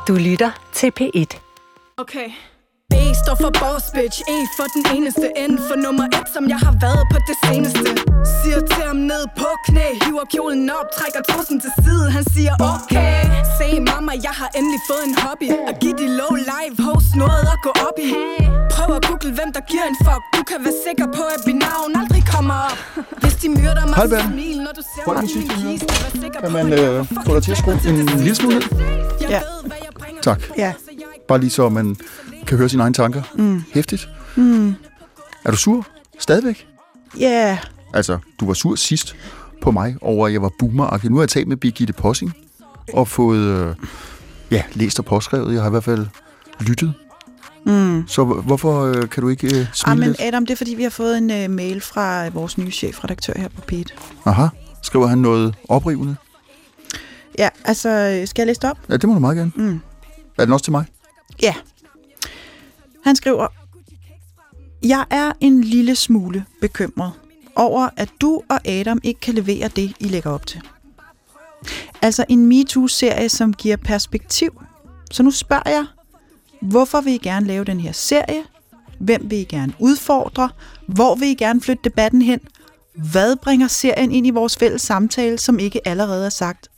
Du lytter til P1. Okay. B står for boss bitch, E for den eneste, N for nummer 1, som jeg har været på det seneste. Siger til ham ned på knæ, hiver kjolen op, trækker trussen til side. Han siger okay. Se mamma, jeg har endelig fået en hobby. At give de low live host noget at gå op i. Prøv at google, hvem der giver en fuck. Du kan være sikker på, at mit navn aldrig kommer op. Hvis de myrder mig, så smil, når du ser mig i min kiste. Kan man få dig til at skrue en lille smule? Ja. Tak. Ja. Bare lige så man kan høre sine egne tanker. Hæftigt. Er du sur? Stadigvæk? Ja. Yeah. Altså, du var sur sidst på mig over, at jeg var boomer-agtig. Nu har jeg talt med Birgitte Possing og fået læst og påskrevet. Jeg har i hvert fald lyttet. Så hvorfor kan du ikke smile men lidt? Adam, det er fordi, vi har fået en mail fra vores nye chefredaktør her på P1. Aha. Skriver han noget oprivende? Ja, altså, skal jeg læse det op? Ja, det må du meget gerne. Er den også til mig? Ja. Han skriver, jeg er en lille smule bekymret over, at du og Adam ikke kan levere det, I lægger op til. Altså en MeToo-serie, som giver perspektiv. Så nu spørger jeg, hvorfor vil I gerne lave den her serie? Hvem vil I gerne udfordre? Hvor vil I gerne flytte debatten hen? Hvad bringer serien ind i vores fælles samtale, som ikke allerede er sagt?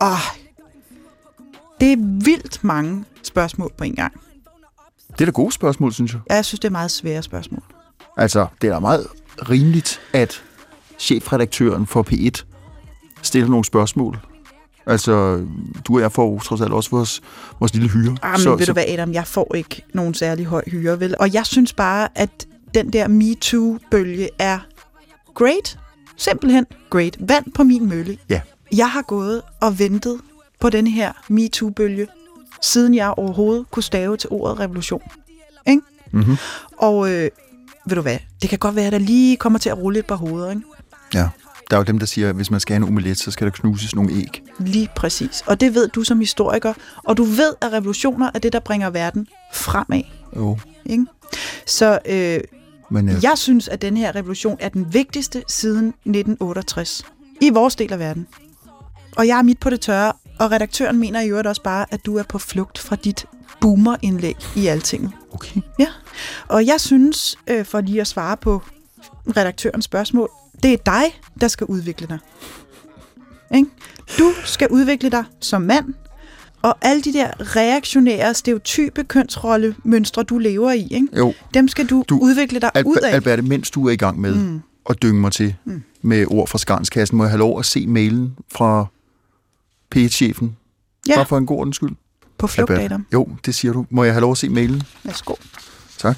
Det er vildt mange spørgsmål på en gang. Det er da gode spørgsmål, synes jeg. Ja, jeg synes, det er meget svære spørgsmål. Altså, det er da meget rimeligt, at chefredaktøren for P1 stiller nogle spørgsmål. Altså, du og jeg får trods alt også vores lille hyre. Men ved du hvad, Adam, jeg får ikke nogen særlig høj hyre, vel? Og jeg synes bare, at den der MeToo-bølge er great. Simpelthen great. Vand på min mølle. Ja. Jeg har gået og ventet på den her MeToo-bølge, siden jeg overhovedet kunne stave til ordet revolution. Ikke? Mm-hmm. Og ved du hvad, det kan godt være, at der lige kommer til at rulle et par hoveder, ikke? Ja, der er jo dem, der siger, at hvis man skal have en omelet, så skal der knuses nogle æg. Lige præcis. Og det ved du som historiker, og du ved, at revolutioner er det, der bringer verden fremad. Jo. Ikke? Så jeg synes, at den her revolution er den vigtigste siden 1968 i vores del af verden. Og jeg er midt på det tørre, og redaktøren mener i øvrigt også bare, at du er på flugt fra dit boomer-indlæg i Altinget. Okay. Ja. Og jeg synes, for lige at svare på redaktørens spørgsmål, det er dig, der skal udvikle dig. Ikke? Du skal udvikle dig som mand, og alle de der reaktionære, stereotype kønsrollemønstre, du lever i, ikke? Jo. Dem skal du udvikle dig ud af. Alberte, mens du er i gang med at dynge mig til med ord fra skarnskassen, må jeg have lov at se mailen fra P1-chefen? Ja. Bare for en god ordens skyld. På flugt, Adam. Jo, det siger du. Må jeg have lov at se mailen? Værsgo. Tak.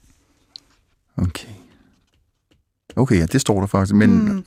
Okay, ja, det står der faktisk, men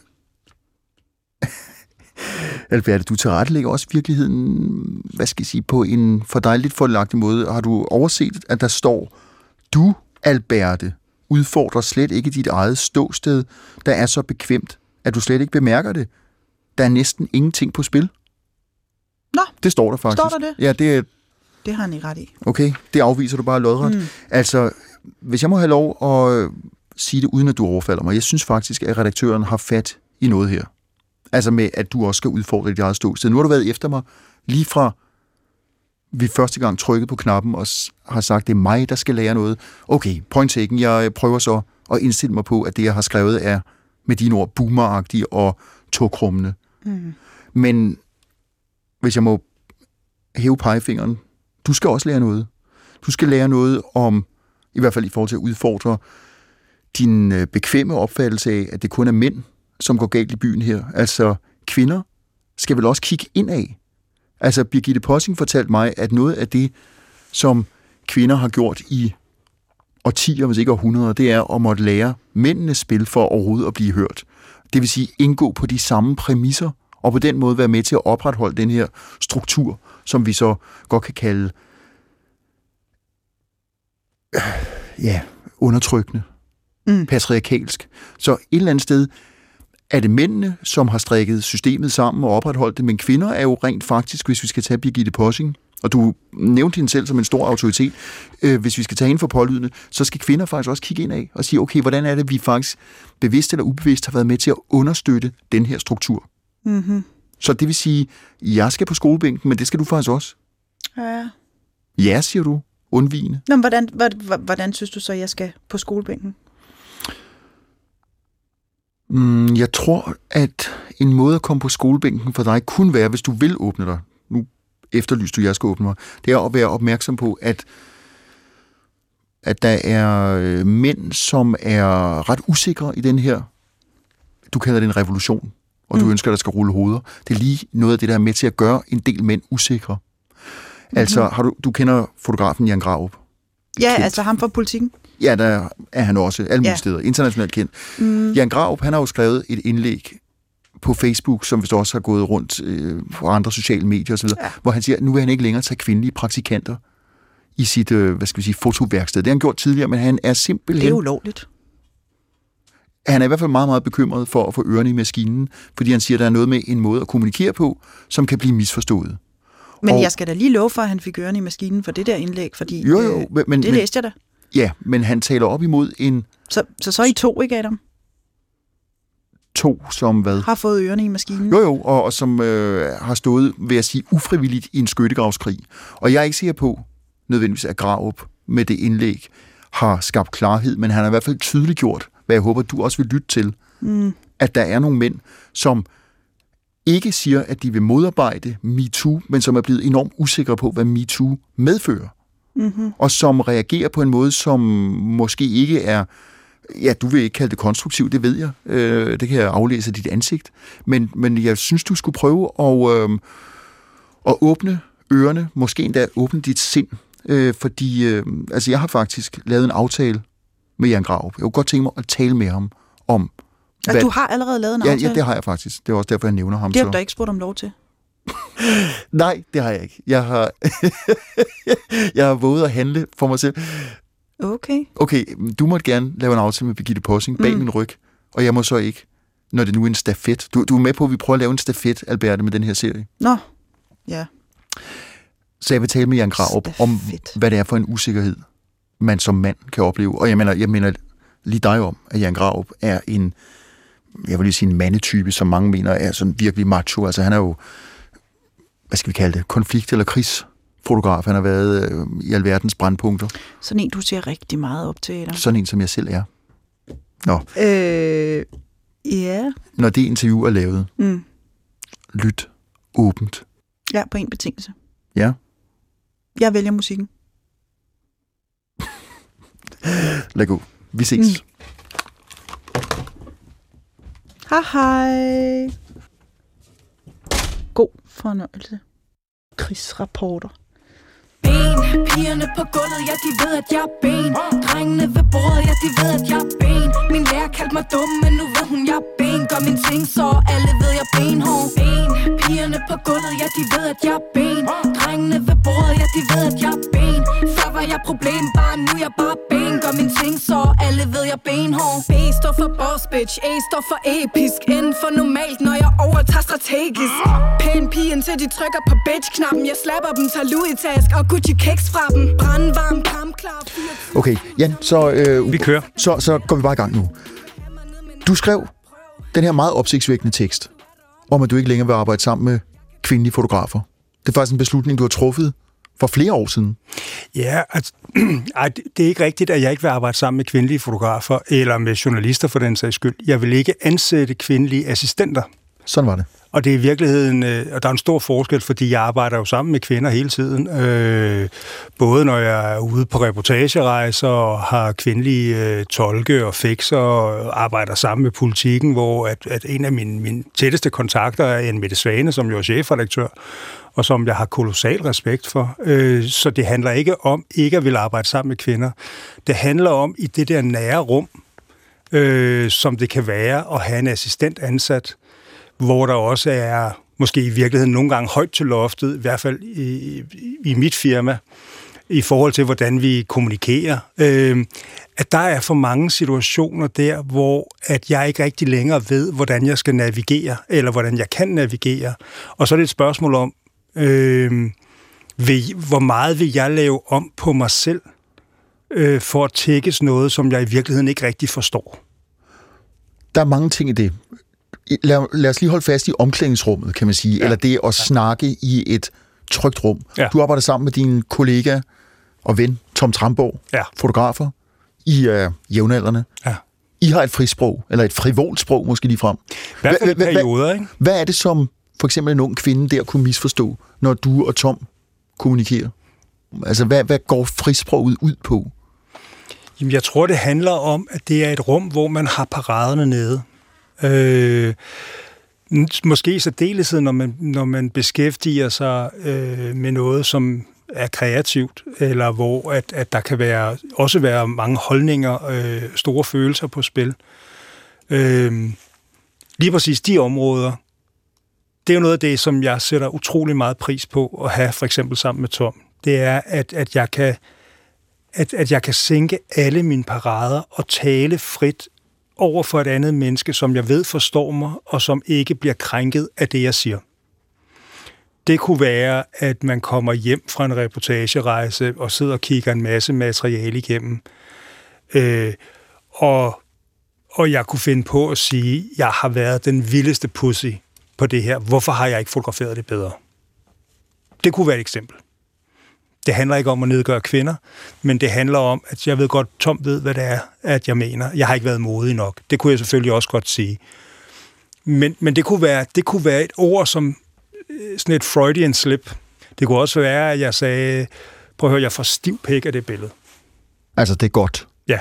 Alberte, du tilrettelægger også virkeligheden, hvad skal jeg sige, på en for dig lidt fordelagtig måde. Har du overset, at der står, du, Alberte, udfordrer slet ikke dit eget ståsted, der er så bekvemt, at du slet ikke bemærker det. Der er næsten ingenting på spil. Nå, det står der faktisk. Står der det? Ja, det har han ikke ret i. Okay, det afviser du bare lodret. Altså, hvis jeg må have lov at sige det, uden at du overfalder mig. Jeg synes faktisk, at redaktøren har fat i noget her. Altså med, at du også skal udfordre dit eget ståsted. Nu har du været efter mig lige fra vi første gang trykkede på knappen og har sagt, det er mig, der skal lære noget. Okay, point taken. Jeg prøver så at indstille mig på, at det, jeg har skrevet, er med dine ord boomeragtige og togkrummende. Men hvis jeg må hæve pegefingeren, du skal også lære noget. Du skal lære noget om, i hvert fald i forhold til at udfordre din bekvemme opfattelse af, at det kun er mænd, som går galt i byen her. Altså, kvinder skal vel også kigge indad. Altså, Birgitte Possing fortalte mig, at noget af det, som kvinder har gjort i årtier, hvis ikke århundreder, det er at måtte lære mændenes spil for overhovedet at blive hørt. Det vil sige, indgå på de samme præmisser, og på den måde være med til at opretholde den her struktur, som vi så godt kan kalde undertrykkende, patriarkalsk. Så et eller andet sted er det mændene, som har strikket systemet sammen og opretholdt det, men kvinder er jo rent faktisk, hvis vi skal tage Birgitte Possing, og du nævnte hende selv som en stor autoritet, hvis vi skal tage hende for pålydende, så skal kvinder faktisk også kigge indad og sige, okay, hvordan er det, vi faktisk bevidst eller ubevidst har været med til at understøtte den her struktur. Mm-hmm. Så det vil sige, jeg skal på skolebænken, men det skal du faktisk også. Ja. Ja, siger du. Undvigende. Nå, hvordan synes du så, jeg skal på skolebænken? Jeg tror, at en måde at komme på skolebænken for dig kunne være, hvis du vil åbne dig. Nu efterlyste du, at jeg skal åbne mig. Det er at være opmærksom på, at der er mænd, som er ret usikre i den her, du kalder det en revolution, og du ønsker, at der skal rulle hoveder. Det er lige noget af det, der er med til at gøre en del mænd usikre. Altså, du kender fotografen Jan Grarup? Ja, kendt. Altså ham fra Politikken. Ja, der er han også alle mulige steder, internationalt kendt. Jan Grarup, han har jo skrevet et indlæg på Facebook, som vist også har gået rundt på andre sociale medier osv., hvor han siger, at nu vil han ikke længere tage kvindelige praktikanter i sit, fotoværksted. Det har han gjort tidligere, men han er simpelthen... Det er ulovligt. Han er i hvert fald meget, meget bekymret for at få ørerne i maskinen, fordi han siger, at der er noget med en måde at kommunikere på, som kan blive misforstået. Men jeg skal da lige love for, at han fik ørerne i maskinen for det der indlæg, fordi det læste jeg da. Ja, men han taler op imod en... Så I to, ikke Adam? To, som hvad? Har fået ørerne i maskinen. Jo, og som har stået, vil jeg sige, ufrivilligt i en skyttegravskrig. Og jeg er ikke sikker på, nødvendigvis at Grarup med det indlæg har skabt klarhed, men han har i hvert fald tydeligt gjort, hvad jeg håber, du også vil lytte til, at der er nogle mænd, som ikke siger, at de vil modarbejde MeToo, men som er blevet enormt usikre på, hvad MeToo medfører. Og som reagerer på en måde, som måske ikke er... Ja, du vil ikke kalde det konstruktivt, det ved jeg. Det kan jeg aflæse af dit ansigt. Men jeg synes, du skulle prøve at åbne ørerne, måske endda åbne dit sind. Fordi jeg har faktisk lavet en aftale med Jan Grarup. Jeg kunne godt tænke mig at tale med ham om... Du har allerede lavet en aftale? Ja, det har jeg faktisk. Det er også derfor, jeg nævner ham. Det har du da ikke spurgt om lov til? Nej, det har jeg ikke. Jeg har våget at handle for mig selv. Okay, du måtte gerne lave en aftale med Birgitte Possing bag min ryg, og jeg må så ikke, når det nu er en stafet. Du er med på, at vi prøver at lave en stafet, Alberte, med den her serie. Nå, ja. Så jeg vil tale med Jan Grarup om, hvad det er for en usikkerhed, man som mand kan opleve. Og jeg mener lige dig om, at Jan Grarup er en, jeg vil lige sige en mandetype, som mange mener er sådan virkelig macho. Altså han er jo, hvad skal vi kalde det, konflikt- eller krigsfotograf. Han har været i alverdens brandpunkter. Sådan en, du ser rigtig meget op til, eller? Sådan en, som jeg selv er. Nå. Ja. Når det interview er lavet, lyt åbent. Ja, på en betingelse. Ja. Jeg vælger musikken. Lad gå. Vi ses. Hej. God fornøjelse. Krigsrapporter. Pigerne på gulvet, ja, de ved, at jeg er ben. Drengene ved bordet, ja, de ved, at jeg er ben. Min lærer kaldte mig dum, men nu ved hun, jeg er ben. Gør min ting, så alle ved, jeg er benhård. Pigerne på gulvet, ja, de ved, at jeg er ben. Drengene ved bordet, ja, de ved, at jeg er ben. Før var jeg problem, bare nu jeg bare ben. Gør min ting, så alle ved, jeg er benhård. B står for boss, bitch. A står for episk. N for normalt, når jeg overtager strategisk. Pæn pigen til de trykker på bitch-knappen. Jeg slapper dem, tager Louis-task og Gucci kicks fra dem. Brandvarm, kampklar. Okay, Jan, så vi kører. Så går vi bare i gang nu. Du skrev den her meget opsigtsvækkende tekst om, at du ikke længere vil arbejde sammen med kvindelige fotografer. Det er faktisk en beslutning, du har truffet for flere år siden. Ja, altså, det er ikke rigtigt, at jeg ikke vil arbejde sammen med kvindelige fotografer, eller med journalister for den sags skyld. Jeg vil ikke ansætte kvindelige assistenter. Sådan var det. Og det er i virkeligheden, og der er en stor forskel, fordi jeg arbejder jo sammen med kvinder hele tiden. Både når jeg er ude på reportagerejser og har kvindelige tolke og fikser og arbejder sammen med Politikken, hvor at en af mine tætteste kontakter er en Mette Svane, som jo er chefredaktør, og som jeg har kolossal respekt for. Så det handler ikke om ikke at ville arbejde sammen med kvinder. Det handler om i det der nære rum, som det kan være at have en assistent ansat, hvor der også er, måske i virkeligheden nogle gange højt til loftet, i hvert fald i mit firma, i forhold til, hvordan vi kommunikerer, at der er for mange situationer der, hvor at jeg ikke rigtig længere ved, hvordan jeg skal navigere, eller hvordan jeg kan navigere. Og så er det et spørgsmål om, hvor meget vil jeg lave om på mig selv, for at tækkes noget, som jeg i virkeligheden ikke rigtig forstår. Der er mange ting i det. Lad os lige holde fast i omklædningsrummet, kan man sige, eller det at snakke i et trygt rum. Ja. Du arbejder sammen med din kollega og ven, Tom Tramborg, fotografer. I er jævnaldrende. Ja. I har et frisprog, eller et frivolt sprog måske ligefrem. I hvert fald perioder, ikke? Hvad er det, som for eksempel en ung kvinde der kunne misforstå, når du og Tom kommunikerer? Altså, hvad går frisproget ud på? Jamen, jeg tror, det handler om, at det er et rum, hvor man har paraderne nede. Måske i særdeleshed, når man beskæftiger sig med noget, som er kreativt, eller hvor at der kan også være mange holdninger, store følelser på spil. Lige præcis de områder, det er jo noget af det, som jeg sætter utrolig meget pris på at have, for eksempel sammen med Tom. Det er, at jeg kan sænke alle mine parader og tale frit over for et andet menneske, som jeg ved forstår mig, og som ikke bliver krænket af det, jeg siger. Det kunne være, at man kommer hjem fra en reportagerejse og sidder og kigger en masse materiale igennem. Og jeg kunne finde på at sige, at jeg har været den vildeste pussy på det her. Hvorfor har jeg ikke fotograferet det bedre? Det kunne være et eksempel. Det handler ikke om at nedgøre kvinder, men det handler om, at jeg ved godt, Tom ved, hvad det er, at jeg mener. Jeg har ikke været modig nok. Det kunne jeg selvfølgelig også godt sige. Men det kunne være et ord som sådan et Freudian slip. Det kunne også være, at jeg sagde, prøv at høre, jeg får stiv pæk af det billede. Altså, det er godt. Ja.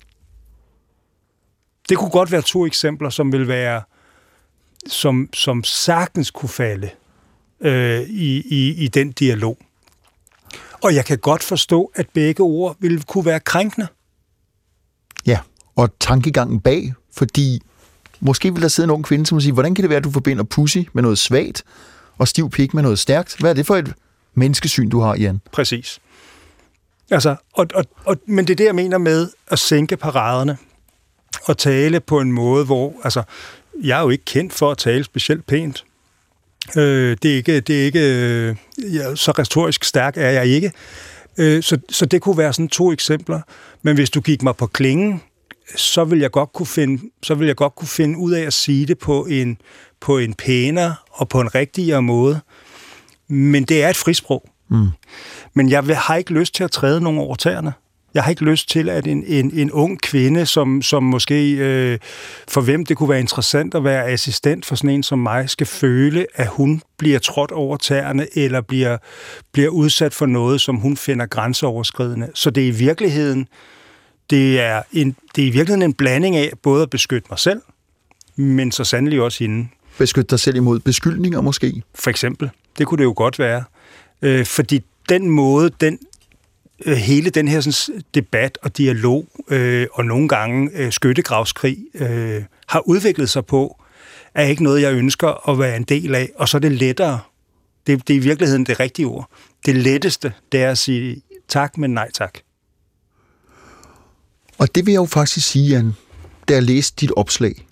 Det kunne godt være 2 eksempler, som vil være, som sagtens kunne falde i den dialog. Og jeg kan godt forstå, at begge ord ville kunne være krænkende. Ja, og tankegangen bag, fordi måske vil der sidde en ung kvinde, som siger, hvordan kan det være, at du forbinder pussy med noget svagt, og stiv pik med noget stærkt? Hvad er det for et menneskesyn, du har, Jan? Præcis. Altså, men det er det, jeg mener med at sænke paraderne, og tale på en måde, hvor, altså, jeg er jo ikke kendt for at tale specielt pænt. Det er ikke så retorisk stærk er jeg ikke. Så det kunne være sådan 2 eksempler. Men hvis du gik mig på klingen, så vil jeg godt kunne finde ud af at sige det på en pænere og på en rigtigere måde. Men det er et frisprog. Mm. Men jeg har ikke lyst til at træde nogen over tæerne. Jeg har ikke lyst til, at en ung kvinde, som måske for hvem det kunne være interessant at være assistent for sådan en som mig, skal føle, at hun bliver trådt over tæerne, eller bliver udsat for noget, som hun finder grænseoverskridende. Så det er i virkeligheden, det er i virkeligheden en blanding af både at beskytte mig selv, men så sandelig også hende. Beskytte dig selv imod beskyldninger måske? For eksempel. Det kunne det jo godt være. Fordi den måde, hele den her sådan, debat og dialog, og nogle gange skyttegravskrig, har udviklet sig på, er ikke noget, jeg ønsker at være en del af. Og så er det lettere. Det er i virkeligheden det rigtige ord. Det letteste, det er at sige tak, men nej tak. Og det vil jeg jo faktisk sige, Jan, da jeg læste dit opslag,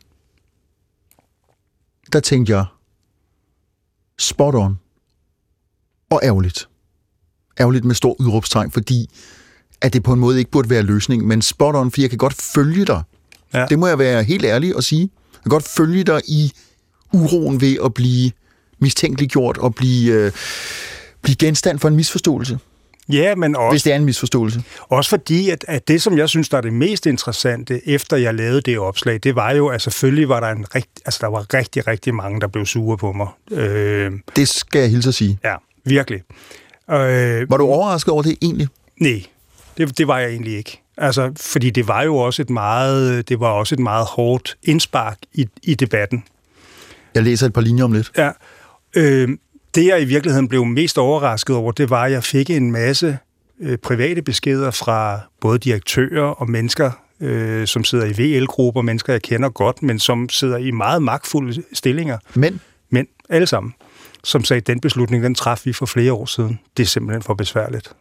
der tænkte jeg, spot on og ærgerligt. Ærgerligt med stor udråbstegn, fordi at det på en måde ikke burde være løsning, men spot on, for jeg kan godt følge dig. Ja. Det må jeg være helt ærlig at sige. Jeg kan godt følge dig i uroen ved at blive mistænkeliggjort og blive genstand for en misforståelse. Ja, men også, hvis det er en misforståelse. Også fordi, at det, som jeg synes, der er det mest interessante, efter jeg lavede det opslag, det var jo, at selvfølgelig var der der var rigtig, rigtig mange, der blev sure på mig. Det skal jeg hilse at sige. Ja, virkelig. Var du overrasket over det egentlig? Nej, det var jeg egentlig ikke. Altså, fordi det var jo også et meget hårdt indspark i debatten. Jeg læser et par linjer om lidt. Ja. Det, jeg i virkeligheden blev mest overrasket over, det var, at jeg fik en masse private beskeder fra både direktører og mennesker, som sidder i VL-grupper, mennesker, jeg kender godt, men som sidder i meget magtfulde stillinger. Men alle sammen, som sagde, den beslutning, den traf vi for flere år siden. Det er simpelthen for besværligt.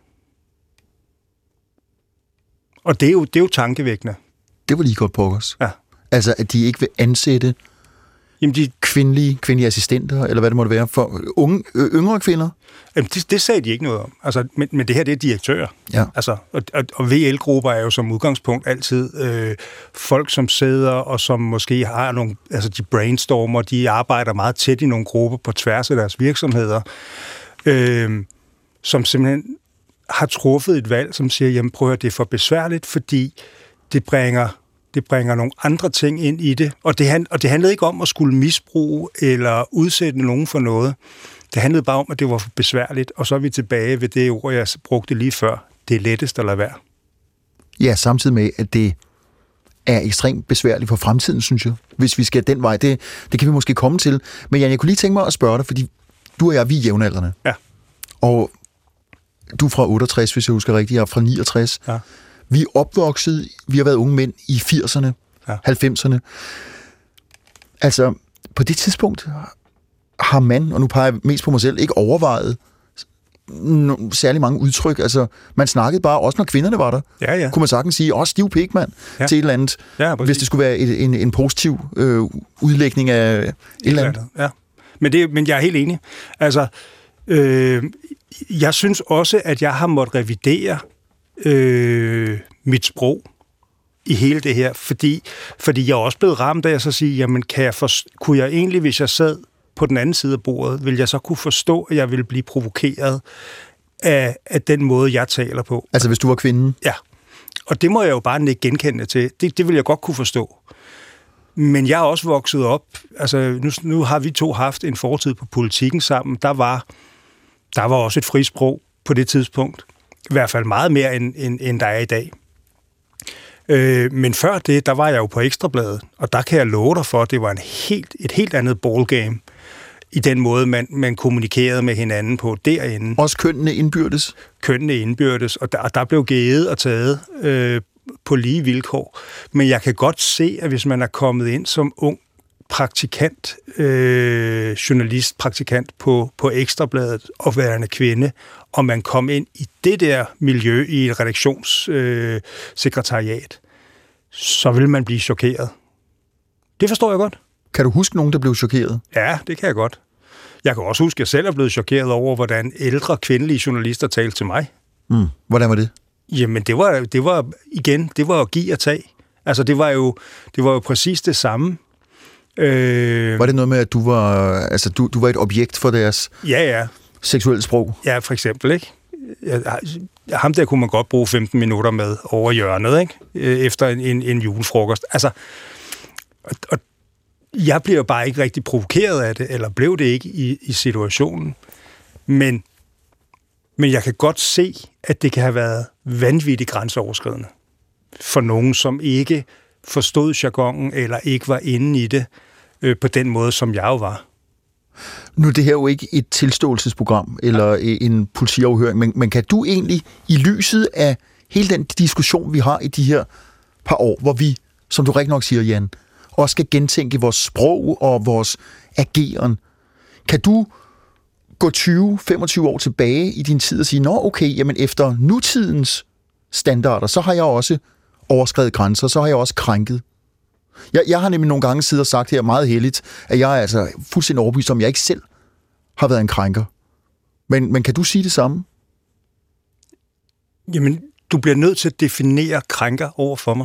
Og det er jo tankevækkende. Det var lige godt på os. Ja. Altså, at de ikke vil ansætte kvindelige assistenter, eller hvad det måtte være, for yngre kvinder? Jamen, det sagde de ikke noget om. Altså, men det her, det er direktører. Ja. Altså, og VL-grupper er jo som udgangspunkt altid folk, som sidder, og som måske har nogle, altså de brainstormer, de arbejder meget tæt i nogle grupper på tværs af deres virksomheder. som simpelthen har truffet et valg, som siger, jamen prøv at høre, det er for besværligt, fordi det bringer nogle andre ting ind i det. Og det handlede ikke om at skulle misbruge eller udsætte nogen for noget. Det handlede bare om, at det var for besværligt, og så er vi tilbage ved det ord, jeg brugte lige før. Det er lettest at lade være. Ja, samtidig med, at det er ekstremt besværligt for fremtiden, synes jeg. Hvis vi skal den vej, det kan vi måske komme til. Men Jan, jeg kunne lige tænke mig at spørge dig, fordi du og jeg, vi er jævnaldrende. Ja. Og du er fra 68, hvis jeg husker rigtigt, jeg er fra 69. Ja. Vi er opvokset, vi har været unge mænd i 80'erne, 90'erne. Altså, på det tidspunkt har man, og nu peger jeg mest på mig selv, ikke overvejet særlig mange udtryk. Altså, man snakkede bare, også når kvinderne var der, kunne man sagtens sige, også stiv pik, mand, til et eller andet, hvis det skulle være en positiv udlægning af et eller andet. Ja. Men jeg er helt enig. Altså, jeg synes også, at jeg har måttet revidere mit sprog i hele det her, fordi jeg er også blevet ramt af at så sige, jamen kunne jeg egentlig, hvis jeg sad på den anden side af bordet, vil jeg så kunne forstå, at jeg ville blive provokeret af den måde, jeg taler på. Altså hvis du var kvinden? Ja. Og det må jeg jo bare ikke genkende til. Det vil jeg godt kunne forstå. Men jeg er også vokset op, altså nu har vi to haft en fortid på politikken sammen. Der var også et frisprog på det tidspunkt. I hvert fald meget mere, end der er i dag. Men før det, der var jeg jo på Ekstrabladet, og der kan jeg love dig for, at det var et helt andet ballgame i den måde, man kommunikerede med hinanden på derinde. Også kønnene indbyrdes? Kønnene indbyrdes, og der blev givet og taget på lige vilkår. Men jeg kan godt se, at hvis man er kommet ind som ung praktikant, journalistpraktikant på Ekstrabladet og værende kvinde, og man kom ind i det der miljø i et redaktionssekretariat, så vil man blive chokeret. Det forstår jeg godt. Kan du huske nogen, der blev chokeret? Ja, det kan jeg godt. Jeg kan også huske, at jeg selv er blevet chokeret over, hvordan ældre kvindelige journalister talte til mig. Hvordan var det? Jamen, det var at give og tage. Altså, det var jo præcis det samme. Var det noget med, at du var et objekt for deres seksuelle sprog? Ja, for eksempel, ikke? Ham der kunne man godt bruge 15 minutter med over hjørnet, ikke? Efter en julefrokost. Altså, og jeg bliver bare ikke rigtig provokeret af det, eller blev det ikke i situationen. Men jeg kan godt se, at det kan have været vanvittigt grænseoverskridende for nogen, som ikke forstod jargonen, eller ikke var inde i det på den måde, som jeg jo var. Nu er det her jo ikke et tilståelsesprogram, eller en politiafhøring, men kan du egentlig, i lyset af hele den diskussion, vi har i de her par år, hvor vi, som du rigtig nok siger, Jan, også skal gentænke vores sprog og vores ageren, kan du gå 20-25 år tilbage i din tid og sige, nå okay, jamen efter nutidens standarder, så har jeg også overskredet grænser, så har jeg også krænket. Jeg har nemlig nogle gange siddet og sagt her meget heldigt, at jeg er altså fuldstændig overbevist om, at jeg ikke selv har været en krænker. Men kan du sige det samme? Jamen, du bliver nødt til at definere krænker over for mig.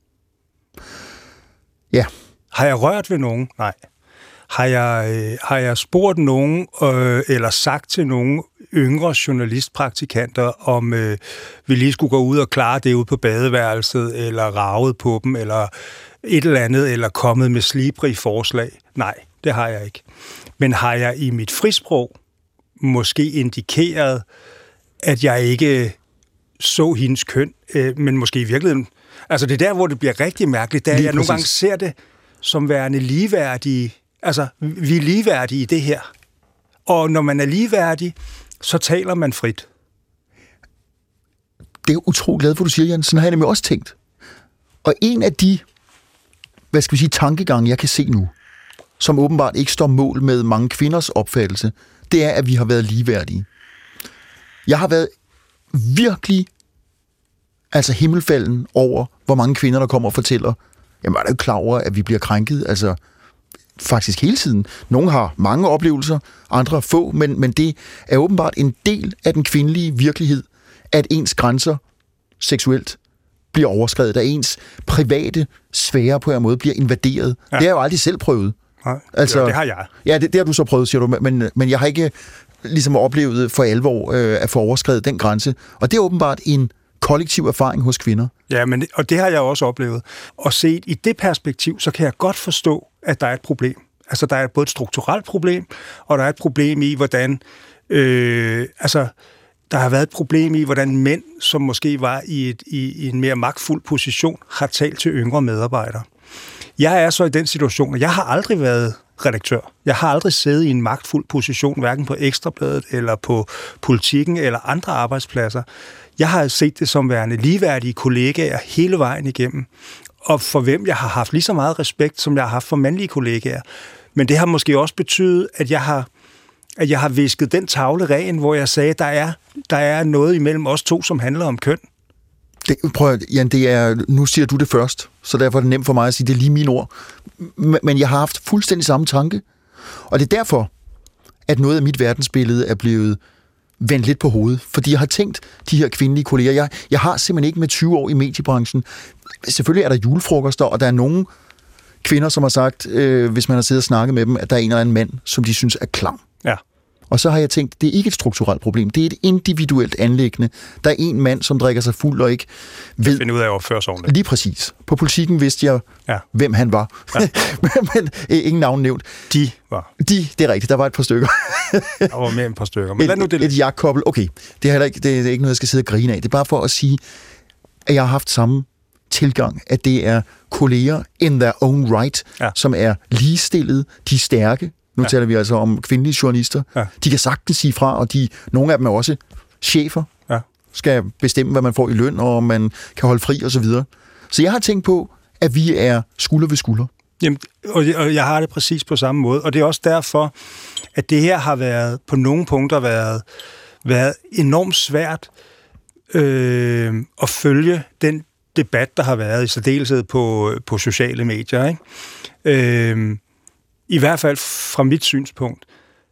Ja. Har jeg rørt ved nogen? Nej. Har jeg spurgt nogen, eller sagt til nogen yngre journalistpraktikanter, om vi lige skulle gå ud og klare det ude på badeværelset, eller raget på dem, eller et eller andet, eller kommet med slibrige forslag? Nej, det har jeg ikke. Men har jeg i mit frisprog måske indikeret, at jeg ikke så hendes køn, men måske i virkeligheden... Altså det er der, hvor det bliver rigtig mærkeligt, da jeg nogle gange ser det som værende ligeværdige. Altså, vi er ligeværdige i det her. Og når man er ligeværdig, så taler man frit. Det er utroligt glad for, du siger, Jan. Sådan har jeg nemlig også tænkt. Og en af de, tankegange, jeg kan se nu, som åbenbart ikke står mål med mange kvinders opfattelse, det er, at vi har været ligeværdige. Jeg har været virkelig himmelfalden over, hvor mange kvinder, der kommer og fortæller, jamen er du ikke klar over, at vi bliver krænket? Altså, faktisk hele tiden. Nogle har mange oplevelser, andre få, men det er åbenbart en del af den kvindelige virkelighed, at ens grænser seksuelt bliver overskredet, at ens private sfære på en måde bliver invaderet. Ja. Det har jeg jo aldrig selv prøvet. Nej, det har jeg. Ja, det har du så prøvet, siger du, men jeg har ikke ligesom oplevet for alvor at få overskredet den grænse. Og det er åbenbart en kollektiv erfaring hos kvinder. Ja, og det har jeg også oplevet. Og set i det perspektiv, så kan jeg godt forstå, at der er et problem. Altså, der er både et strukturelt problem, og der er et problem i, hvordan... der har været et problem i, hvordan mænd, som måske var i en mere magtfuld position, har talt til yngre medarbejdere. Jeg er så i den situation, at jeg har aldrig været redaktør. Jeg har aldrig siddet i en magtfuld position, hverken på Ekstrabladet eller på Politikken eller andre arbejdspladser. Jeg har set det som værende ligeværdige kollegaer hele vejen igennem, og for hvem jeg har haft lige så meget respekt, som jeg har haft for mandlige kollegaer. Men det har måske også betydet, at jeg har visket den tavle ren, hvor jeg sagde, at der er noget imellem os to, som handler om køn. Jan, nu siger du det først, så derfor er det nemt for mig at sige, det er lige mine ord. Men jeg har haft fuldstændig samme tanke. Og det er derfor, at noget af mit verdensbillede er blevet vendt lidt på hovedet. Fordi jeg har tænkt, de her kvindelige kolleger, jeg har simpelthen ikke med 20 år i mediebranchen. Selvfølgelig er der julefrokoster, og der er nogle kvinder, som har sagt, hvis man har siddet og snakket med dem, at der er en eller anden mand, som de synes er klam. Ja. Og så har jeg tænkt, det er ikke et strukturelt problem, det er et individuelt anliggende. Der er en mand, som drikker sig fuld og ikke ved... Finde ud af at opføre sig ordentligt. Lige præcis. På Politikken vidste jeg, hvem han var. Ja. men ingen navn nævnt. De var. Det er rigtigt, der var et par stykker. Der var mere end et par stykker. Men lad nu det... Et jagtkobbel. Okay, det er ikke noget, jeg skal sidde og grine af. Det er bare for at sige, at jeg har haft samme tilgang, at det er kolleger in their own right, som er ligestillede, de er stærke. Nu taler vi altså om kvindelige journalister. Ja. De kan sagtens sige fra, og nogle af dem er også chefer, skal bestemme, hvad man får i løn, og man kan holde fri og så videre. Så jeg har tænkt på, at vi er skulder ved skulder. Jamen, og jeg har det præcis på samme måde, og det er også derfor, at det her har været på nogle punkter været enormt svært at følge den debat, der har været i særdeleshed på sociale medier, ikke? I hvert fald fra mit synspunkt.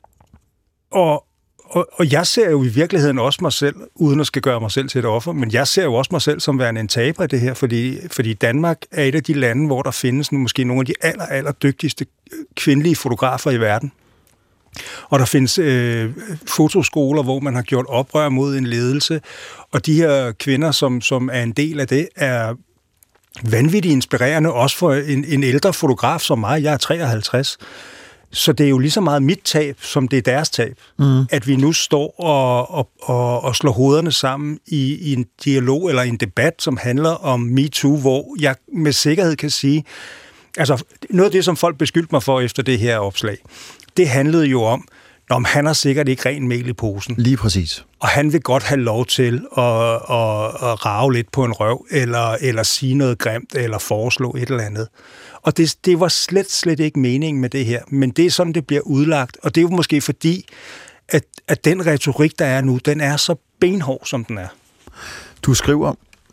Og jeg ser jo i virkeligheden også mig selv, uden at skal gøre mig selv til et offer, men jeg ser jo også mig selv som værende en taber i det her, fordi Danmark er et af de lande, hvor der findes nu måske nogle af de aller dygtigste kvindelige fotografer i verden. Og der findes fotoskoler, hvor man har gjort oprør mod en ledelse, og de her kvinder, som er en del af det, er vanvittigt inspirerende, også for en ældre fotograf som mig. Jeg er 53. Så det er jo lige så meget mit tab, som det er deres tab. At vi nu står og slår hovederne sammen i en dialog eller en debat, som handler om MeToo, hvor jeg med sikkerhed kan sige, altså noget af det, som folk beskyldte mig for efter det her opslag, det handlede jo om, han har sikkert ikke ren mel i posen. Lige præcis. Og han vil godt have lov til at rage lidt på en røv, eller sige noget grimt, eller foreslå et eller andet. Og det var slet ikke meningen med det her. Men det er sådan, det bliver udlagt. Og det er jo måske fordi, at den retorik, der er nu, den er så benhård, som den er. Du skriver,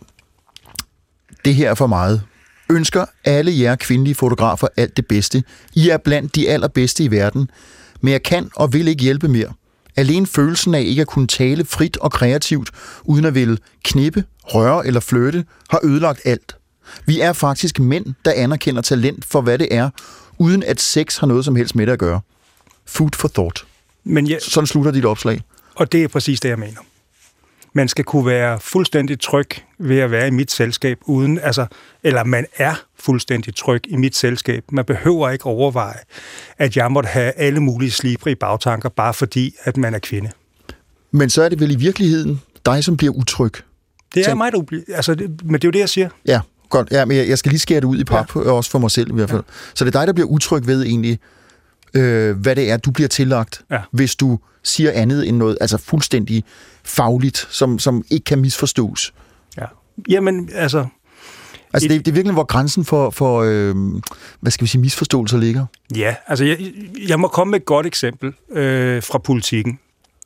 det her er for meget. Ønsker alle jer kvindelige fotografer alt det bedste. I er blandt de allerbedste i verden. Men jeg kan og vil ikke hjælpe mere. Alene følelsen af ikke at kunne tale frit og kreativt, uden at ville knippe, røre eller flytte, har ødelagt alt. Vi er faktisk mænd, der anerkender talent for, hvad det er, uden at sex har noget som helst med det at gøre. Food for thought. Sådan slutter dit opslag. Og det er præcis det, jeg mener. Man skal kunne være fuldstændig tryg ved at være i mit selskab, eller man er fuldstændig tryg i mit selskab. Man behøver ikke overveje, at jeg måtte have alle mulige slibre i bagtanker, bare fordi, at man er kvinde. Men så er det vel i virkeligheden dig, som bliver utryg? Det er mig, der men det er jo det, jeg siger. Ja, godt. Ja, men jeg skal lige skære det ud i pap, også for mig selv i hvert fald. Ja. Så det er dig, der bliver utryg ved egentlig, hvad det er, du bliver tillagt, hvis du siger andet end noget, altså fuldstændig fagligt, som ikke kan misforstås. Ja. Jamen, altså det er virkelig, hvor grænsen for hvad skal vi sige, misforståelser ligger. Ja, altså jeg må komme med et godt eksempel fra Politikken,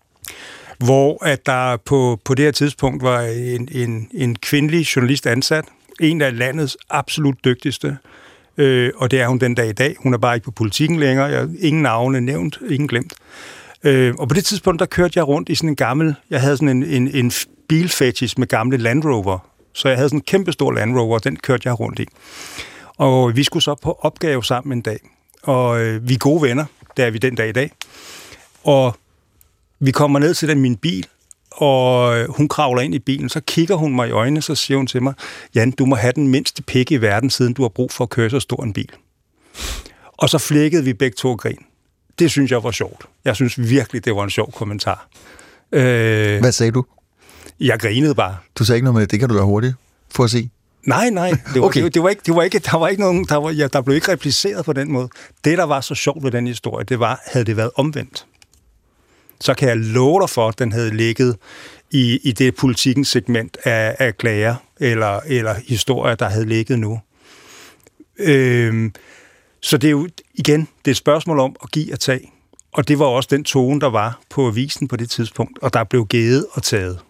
hvor at der på det her tidspunkt var en kvindelig journalist ansat, en af landets absolut dygtigste, og det er hun den dag i dag. Hun er bare ikke på Politikken længere. Ingen navne nævnt, ingen glemt. Og på det tidspunkt, der kørte jeg rundt i sådan en gammel, jeg havde sådan en bilfetish med gamle Land Rover. Så jeg havde sådan en kæmpestor Land Rover, og den kørte jeg rundt i. Og vi skulle så på opgave sammen en dag. Og vi er gode venner, der er vi den dag i dag. Og Vi kommer ned til min bil, og hun kravler ind i bilen, så kigger hun mig i øjnene, så siger hun til mig, Jan, du må have den mindste pik i verden, siden du har brug for at køre så stor en bil. Og så flækkede vi begge to og grin. Det synes jeg var sjovt. Jeg synes virkelig, det var en sjov kommentar. Hvad sagde du? Jeg grinede bare. Du sagde ikke noget med, det kan du da hurtigt få at se. Nej. Det var, Okay. det var ikke, der var ikke nogen, der blev ikke repliceret på den måde. Det, der var så sjovt ved den historie, det var, havde det været omvendt, så kan jeg love dig for, at den havde ligget i det politikens segment af klager eller historier, der havde ligget nu. Så det er jo igen, det er et spørgsmål om at give og tage. Og det var også den tone, der var på avisen på det tidspunkt, og der blev givet og taget.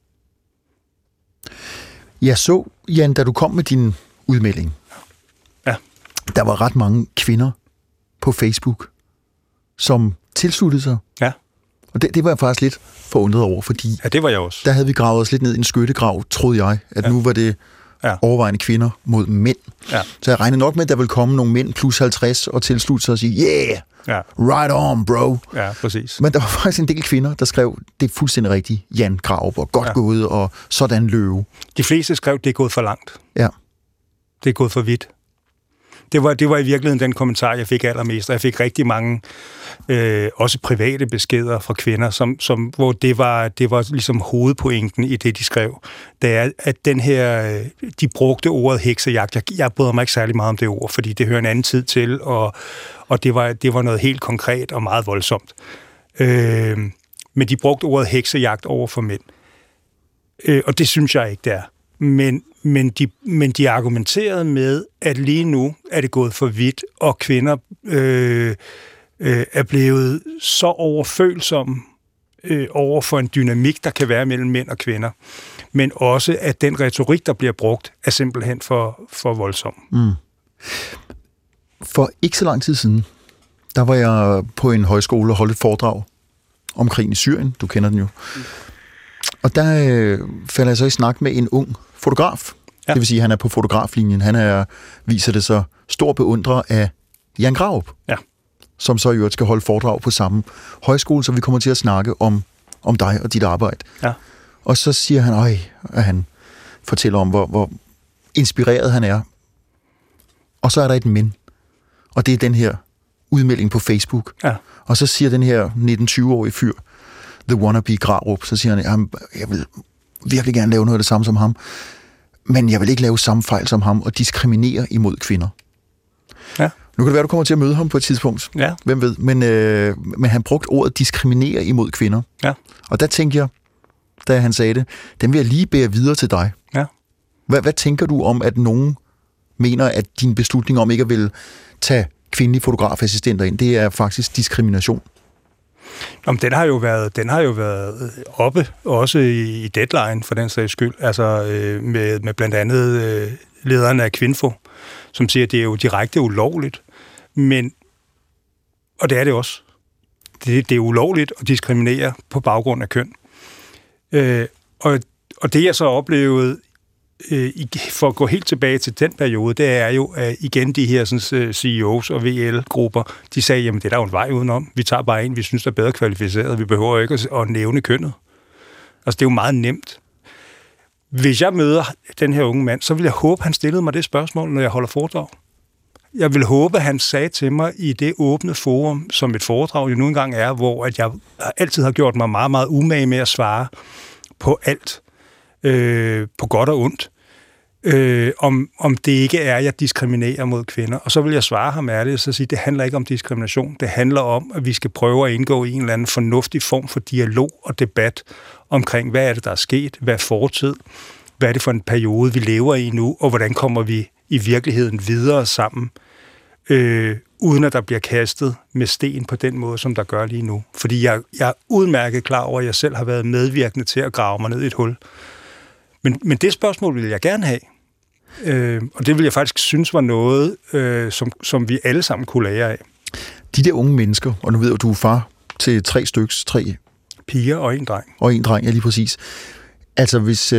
Jeg så, Jan, da du kom med din udmelding, Ja. der var ret mange kvinder på Facebook, som tilsluttede sig. Ja. Og det var jeg faktisk lidt forundret over, fordi Ja, det var jeg også. der havde vi gravet os lidt ned i en skyttegrav, troede jeg, at nu var det overvejende kvinder mod mænd. Ja. Så jeg regnede nok med, at der ville komme nogle mænd plus 50 og tilslutte sig og sige, yeah, right on, bro. Ja, præcis. Men der var faktisk en del kvinder, der skrev, det er fuldstændig rigtigt, Jan Graup, og godt gået, og sådan løve. De fleste skrev, det er gået for langt. Ja. Det er gået for vidt. Det var i virkeligheden den kommentar, jeg fik allermest, og jeg fik rigtig mange, også private beskeder fra kvinder, hvor det var ligesom hovedpointen i det, de skrev. Det er, at den her, de brugte ordet heksejagt. Jeg bryder mig ikke særlig meget om det ord, fordi det hører en anden tid til, og det var noget helt konkret og meget voldsomt. Men de brugte ordet heksejagt over for mænd. Og det synes jeg ikke, det er. Men de argumenterede med, at lige nu er det gået for vidt, og kvinder er blevet så overfølsomme over for en dynamik, der kan være mellem mænd og kvinder. Men også, at den retorik, der bliver brugt, er simpelthen for voldsom. Mm. For ikke så lang tid siden, der var jeg på en højskole og holdt et foredrag om krigen i Syrien. Du kender den jo. Og der falder jeg så i snak med en ung fotograf. Ja. Det vil sige, at han er på fotograflinjen. Han viser det så stor beundrer af Jan Graup, som så i øvrigt skal holde foredrag på samme højskole, så vi kommer til at snakke om dig og dit arbejde. Ja. Og så siger han, at han fortæller om, hvor inspireret han er. Og så er der et men. Og det er den her udmelding på Facebook. Ja. Og så siger den her 19-20-årige fyr, The Wannabe Graup, så siger han, jeg vil virkelig gerne lave noget af det samme som ham, men jeg vil ikke lave samme fejl som ham og diskriminere imod kvinder. Ja. Nu kan det være, du kommer til at møde ham på et tidspunkt. Ja. Hvem ved? Men han brugte ordet diskriminere imod kvinder. Ja. Og der tænkte jeg, da han sagde det, den vil jeg lige bære videre til dig. Ja. Hvad tænker du om, at nogen mener, at din beslutning om ikke at ville tage kvindelige fotografassistenter ind, det er faktisk diskrimination? Jamen, den har jo været oppe, også i Deadline, for den sags skyld, altså med blandt andet lederne af Kvinfo, som siger, at det er jo direkte ulovligt, og det er det også. Det er ulovligt at diskriminere på baggrund af køn. Og det jeg så oplevede, for at gå helt tilbage til den periode, det er jo, at igen de her sådan, CEOs og VL-grupper, de sagde, jamen det er der jo en vej udenom. Vi tager bare en, vi synes er bedre kvalificeret. Vi behøver ikke at nævne kønnet. Altså det er jo meget nemt. Hvis jeg møder den her unge mand, så vil jeg håbe, han stillede mig det spørgsmål, når jeg holder foredrag. Jeg vil håbe, han sagde til mig i det åbne forum, som et foredrag jo nu engang er, hvor at jeg altid har gjort mig meget, meget umage med at svare på alt. På godt og ondt, om det ikke er, at jeg diskriminerer mod kvinder. Og så vil jeg svare ham ærligt og så sige, det handler ikke om diskrimination. Det handler om, at vi skal prøve at indgå i en eller anden fornuftig form for dialog og debat omkring, hvad er det, der er sket, hvad er fortid, hvad er det for en periode, vi lever i nu, og hvordan kommer vi i virkeligheden videre sammen, uden at der bliver kastet med sten på den måde, som der gør lige nu. Fordi jeg er udmærket klar over, at jeg selv har været medvirkende til at grave mig ned i et hul. Men det spørgsmål vil jeg gerne have. Og det vil jeg faktisk synes var noget, som vi alle sammen kunne lære af. De der unge mennesker, og nu ved jeg, at du er far til 3 piger og 1 dreng. Og 1 dreng, ja lige præcis. Altså hvis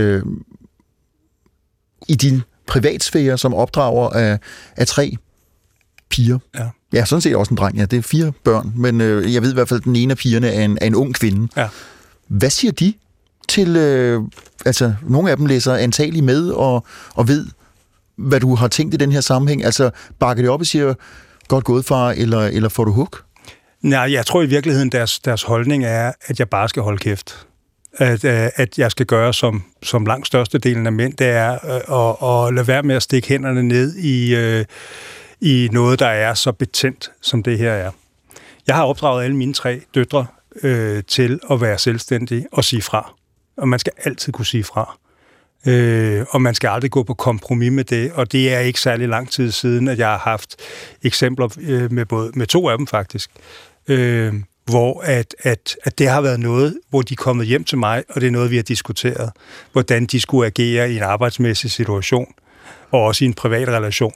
i din privatsfære som opdrager af 3 piger, Ja, sådan set også en dreng. Ja, det er 4 børn, men jeg ved i hvert fald, at den ene af pigerne er en ung kvinde. Ja. Hvad siger de til... nogle af dem læser antageligt med og ved, hvad du har tænkt i den her sammenhæng. Altså, bakker det op og siger, godt gået, far, eller får du hug? Nej, jeg tror i virkeligheden, deres holdning er, at jeg bare skal holde kæft. At jeg skal gøre, som langt størstedelen af mænd, det er at lade være med at stikke hænderne ned i noget, der er så betændt, som det her er. Jeg har opdraget alle mine 3 døtre til at være selvstændige og sige fra. Og man skal altid kunne sige fra. Og man skal aldrig gå på kompromis med det. Og det er ikke særlig lang tid siden, at jeg har haft eksempler med 2 af dem faktisk, hvor at det har været noget, hvor de er kommet hjem til mig, og det er noget, vi har diskuteret, hvordan de skulle agere i en arbejdsmæssig situation, og også i en privat relation.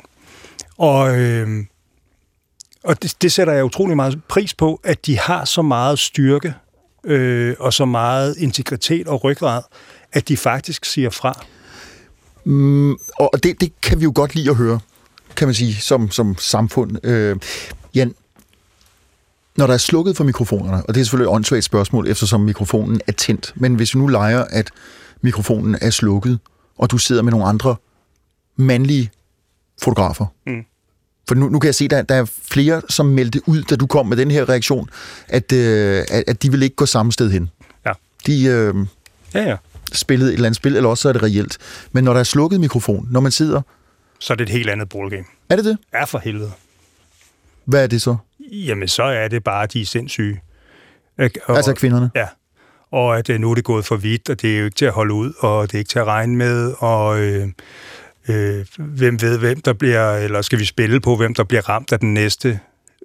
Og det sætter jeg utrolig meget pris på, at de har så meget styrke og så meget integritet og ryggrad, at de faktisk siger fra. Og det kan vi jo godt lide at høre, kan man sige, som samfund. Jan, når der er slukket for mikrofonerne, og det er selvfølgelig et åndssvagt spørgsmål, eftersom mikrofonen er tændt, men hvis vi nu leger, at mikrofonen er slukket, og du sidder med nogle andre mandlige fotografer. For nu kan jeg se, at der er flere, som meldte ud, da du kom med den her reaktion, at de vil ikke gå samme sted hen. Ja. De spillede et eller andet spil, eller også så er det reelt. Men når der er slukket mikrofon, når man sidder... Så er det et helt andet ballgame. Er det det? Ja, for helvede. Hvad er det så? Jamen, så er det bare, at de er sindssyge. Altså kvinderne? Ja. Og at nu er det gået for vidt, og det er jo ikke til at holde ud, og det er ikke til at regne med, og hvem ved, hvem der bliver, eller skal vi spille på, hvem der bliver ramt af den næste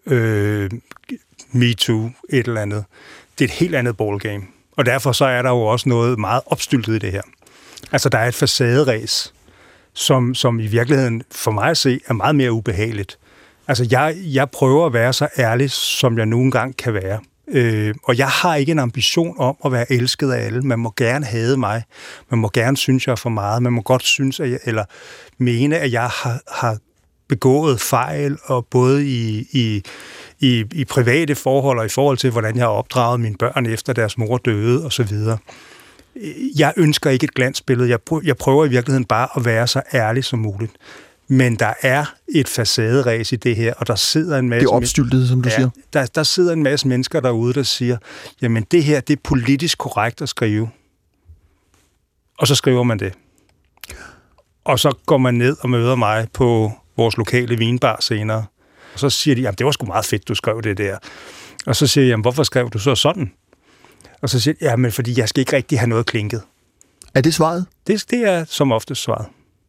MeToo, et eller andet. Det er et helt andet ballgame. Og derfor så er der jo også noget meget opstyltet i det her. Altså, der er et facaderæs, som i virkeligheden, for mig at se, er meget mere ubehageligt. Altså, jeg prøver at være så ærlig, som jeg nogle gange kan være. Og jeg har ikke en ambition om at være elsket af alle. Man må gerne hade mig. Man må gerne synes, jeg er for meget. Man må godt synes, eller mene, at jeg har begået fejl, og både i private forhold og i forhold til, hvordan jeg har opdraget mine børn efter deres mor døde osv. Jeg ønsker ikke et glansbillede. Jeg prøver i virkeligheden bare at være så ærlig som muligt. Men der er et facaderæs i det her, og der sidder en masse... Det er opstyltet, som du siger. Der sidder en masse mennesker derude, der siger, jamen det her, det er politisk korrekt at skrive. Og så skriver man det. Og så går man ned og møder mig på vores lokale vinbar senere. Og så siger de, jamen det var sgu meget fedt, du skrev det der. Og så siger jeg, jamen hvorfor skrev du så sådan? Og så siger jeg, jamen fordi jeg skal ikke rigtig have noget klinket. Er det svaret? Det er som oftest svaret.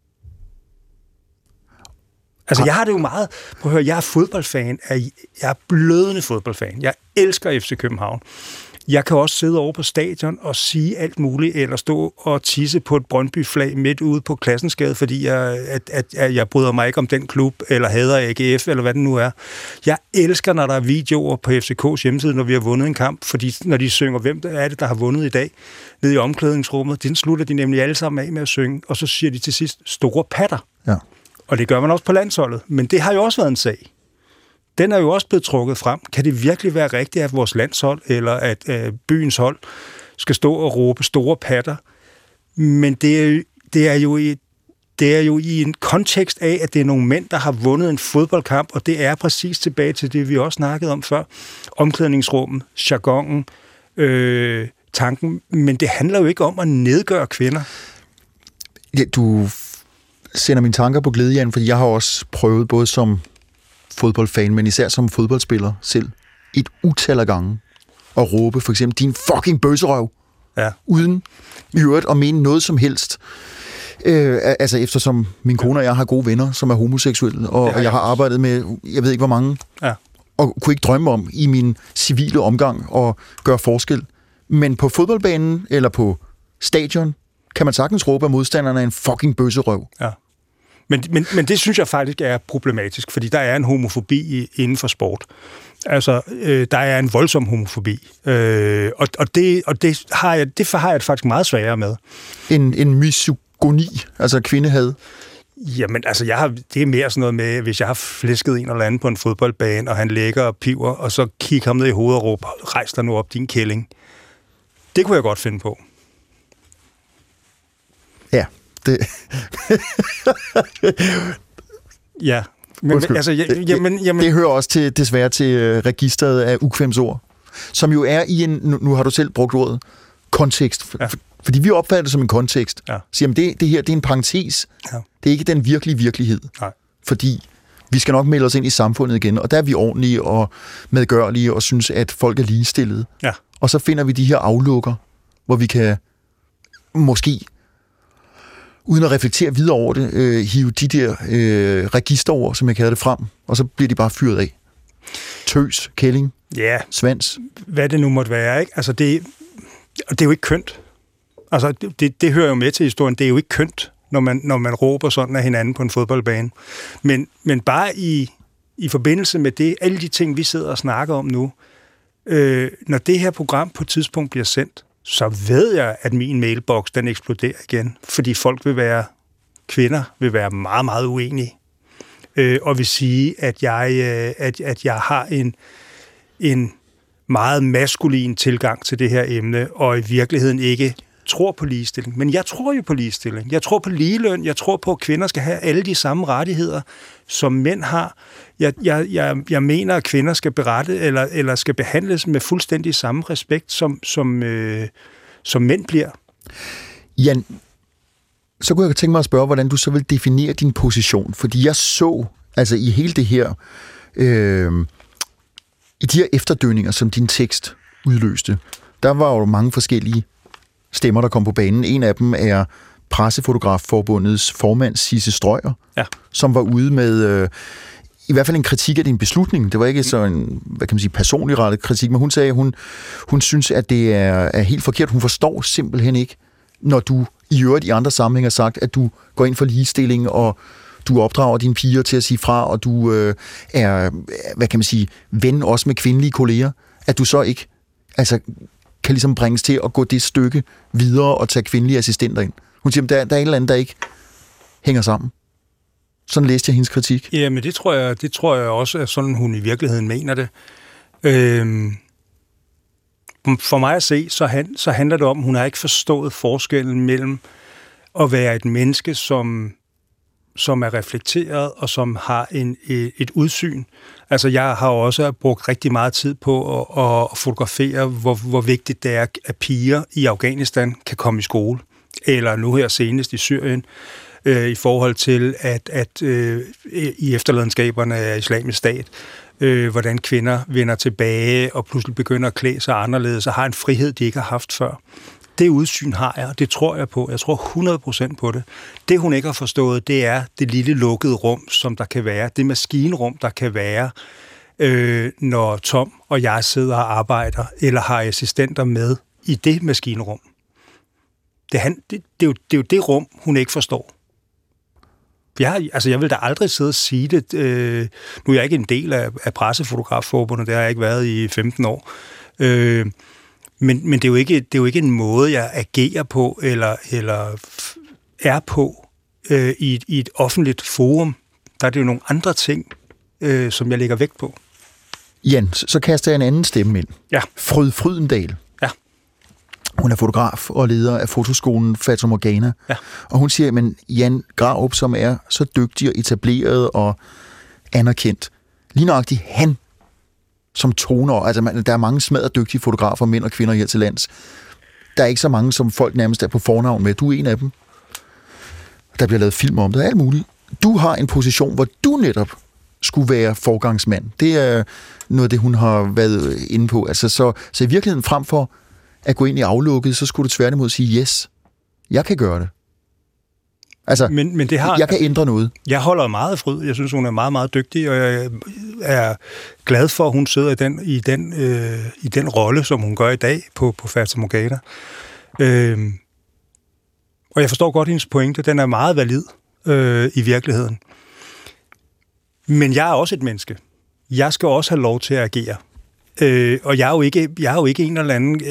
Altså, jeg har det jo meget... Prøv at høre, jeg er fodboldfan. Jeg er blødende fodboldfan. Jeg elsker FC København. Jeg kan også sidde over på stadion og sige alt muligt, eller stå og tisse på et Brøndby-flag midt ude på Klassensgade, fordi jeg bryder mig ikke om den klub, eller hader AGF, eller hvad det nu er. Jeg elsker, når der er videoer på FCK's hjemmeside, når vi har vundet en kamp, fordi når de synger, hvem er det, der har vundet i dag, nede i omklædningsrummet, den slutter de nemlig alle sammen af med at synge, og så siger de til sidst, store patter. Ja. Og det gør man også på landsholdet. Men det har jo også været en sag. Den er jo også blevet trukket frem. Kan det virkelig være rigtigt, at vores landshold eller at byens hold skal stå og råbe store patter? Men det er jo i en kontekst af, at det er nogle mænd, der har vundet en fodboldkamp, og det er præcis tilbage til det, vi også snakkede om før. Omklædningsrummet, jargonen, tanken. Men det handler jo ikke om at nedgøre kvinder. Ja, du sender mine tanker på glæde, Jan, fordi jeg har også prøvet både som fodboldfan, men især som fodboldspiller selv, et utal af gange at råbe for eksempel, din fucking bøsserøv, uden i øvrigt at mene noget som helst. Altså eftersom min kone og jeg har gode venner, som er homoseksuelle, og jeg har arbejdet med, jeg ved ikke hvor mange, og kunne ikke drømme om i min civile omgang at gøre forskel. Men på fodboldbanen eller på stadion, kan man sagtens råbe, at modstanderne er en fucking bøsserøv. Ja. Men det synes jeg faktisk er problematisk, fordi der er en homofobi inden for sport. Altså, der er en voldsom homofobi. Og det har jeg det faktisk meget sværere med. En misogoni, altså kvindehad? Jamen, altså, det er mere sådan noget med, hvis jeg har flæsket en eller anden på en fodboldbane, og han lægger og piver, og så kigger ham ned i hovedet og råber, rejs dig nu op, din kælling. Det kunne jeg godt finde på. Ja, det... Ja, men altså... Jamen, det hører også desværre til registret af ukvemsord, som jo er i en... Nu har du selv brugt ordet kontekst. Ja. Fordi vi opfatter det som en kontekst. Ja. Så jamen, det her, det er en parentes. Ja. Det er ikke den virkelige virkelighed. Nej. Fordi vi skal nok melde os ind i samfundet igen, og der er vi ordentlige og medgørlige og synes, at folk er ligestillede. Ja. Og så finder vi de her aflukker, hvor vi kan måske, uden at reflektere videre over det, hive de der registerord, som jeg kalder det, frem, og så bliver de bare fyret af. Tøs, kælling, svans. Hvad det nu måtte være, ikke? Altså, det er jo ikke kønt. Altså, det hører jo med til historien. Det er jo ikke kønt, når man råber sådan af hinanden på en fodboldbane. Men bare i forbindelse med det, alle de ting, vi sidder og snakker om nu, når det her program på et tidspunkt bliver sendt, så ved jeg, at min mailbox, den eksploderer igen. Fordi kvinder vil være meget, meget uenige. Og vil sige, at jeg har en meget maskulin tilgang til det her emne, og i virkeligheden ikke tror på ligestilling. Men jeg tror jo på ligestilling. Jeg tror på ligeløn. Jeg tror på, at kvinder skal have alle de samme rettigheder, som mænd har. Jeg mener, at kvinder skal berette eller skal behandles med fuldstændig samme respekt, som mænd bliver. Jan, så kunne jeg tænke mig at spørge, hvordan du så vil definere din position. Fordi jeg så, altså i hele det her, i de her efterdønninger, som din tekst udløste, der var jo mange forskellige stemmer, der kom på banen. En af dem er Pressefotografforbundets formand, Sisse Strøyer, som var ude med i hvert fald en kritik af din beslutning. Det var ikke så en, hvad kan man sige, personlig rettet kritik, men hun sagde, at hun synes, at det er helt forkert. Hun forstår simpelthen ikke, når du i øvrigt i andre sammenhæng har sagt, at du går ind for ligestilling, og du opdrager dine piger til at sige fra, og du er, hvad kan man sige, ven også med kvindelige kolleger, at du så ikke kan ligesom bringes til at gå det stykke videre og tage kvindelige assistenter ind. Hun siger, at der er et eller andet, der ikke hænger sammen. Sådan læste jeg hendes kritik. Ja, men det tror jeg også, at sådan hun i virkeligheden mener det. For mig at se, så handler det om, at hun har ikke forstået forskellen mellem at være et menneske, som er reflekteret og som har et udsyn. Altså, jeg har også brugt rigtig meget tid på at fotografere, hvor vigtigt det er, at piger i Afghanistan kan komme i skole. Eller nu her senest i Syrien, i forhold til, at i efterladenskaberne af Islamisk Stat, hvordan kvinder vender tilbage og pludselig begynder at klæde sig anderledes og har en frihed, de ikke har haft før. Det udsyn har jeg, og det tror jeg på. Jeg tror 100% på det. Det, hun ikke har forstået, det er det lille lukkede rum, som der kan være. Det maskinrum, der kan være, når Tom og jeg sidder og arbejder, eller har assistenter med i det maskinrum. Det er jo det rum, hun ikke forstår. Jeg vil da aldrig sidde og sige det. Nu er jeg ikke en del af Pressefotografforbundet, det har jeg ikke været i 15 år. Men det er jo ikke en måde, jeg agerer på, eller er på i et offentligt forum. Der er det jo nogle andre ting, som jeg lægger vægt på. Jan, så kaster jeg en anden stemme ind. Ja. Frød Frydendal. Ja. Hun er fotograf og leder af fotoskolen Fata Morgana. Ja. Og hun siger, men Jan Grarup, som er så dygtig og etableret og anerkendt, lige nøjagtigt han som toner. Altså, der er mange smadret dygtige fotografer, mænd og kvinder her til lands. Der er ikke så mange, som folk nærmest er på fornavn med. Du er en af dem. Der bliver lavet film om det, alt muligt. Du har en position, hvor du netop skulle være forgangsmand. Det er noget af det, hun har været inde på. Altså, så i virkeligheden, frem for at gå ind i aflukket, så skulle du tværtimod sige, yes, jeg kan gøre det. Altså, men jeg kan ændre noget. Jeg holder meget af Fryd. Jeg synes, hun er meget, meget dygtig, og jeg er glad for, at hun sidder i den rolle, som hun gør i dag på Fata Morgana. Og jeg forstår godt hendes pointe. Den er meget valid i virkeligheden. Men jeg er også et menneske. Jeg skal også have lov til at agere. Og jeg er jo ikke en eller anden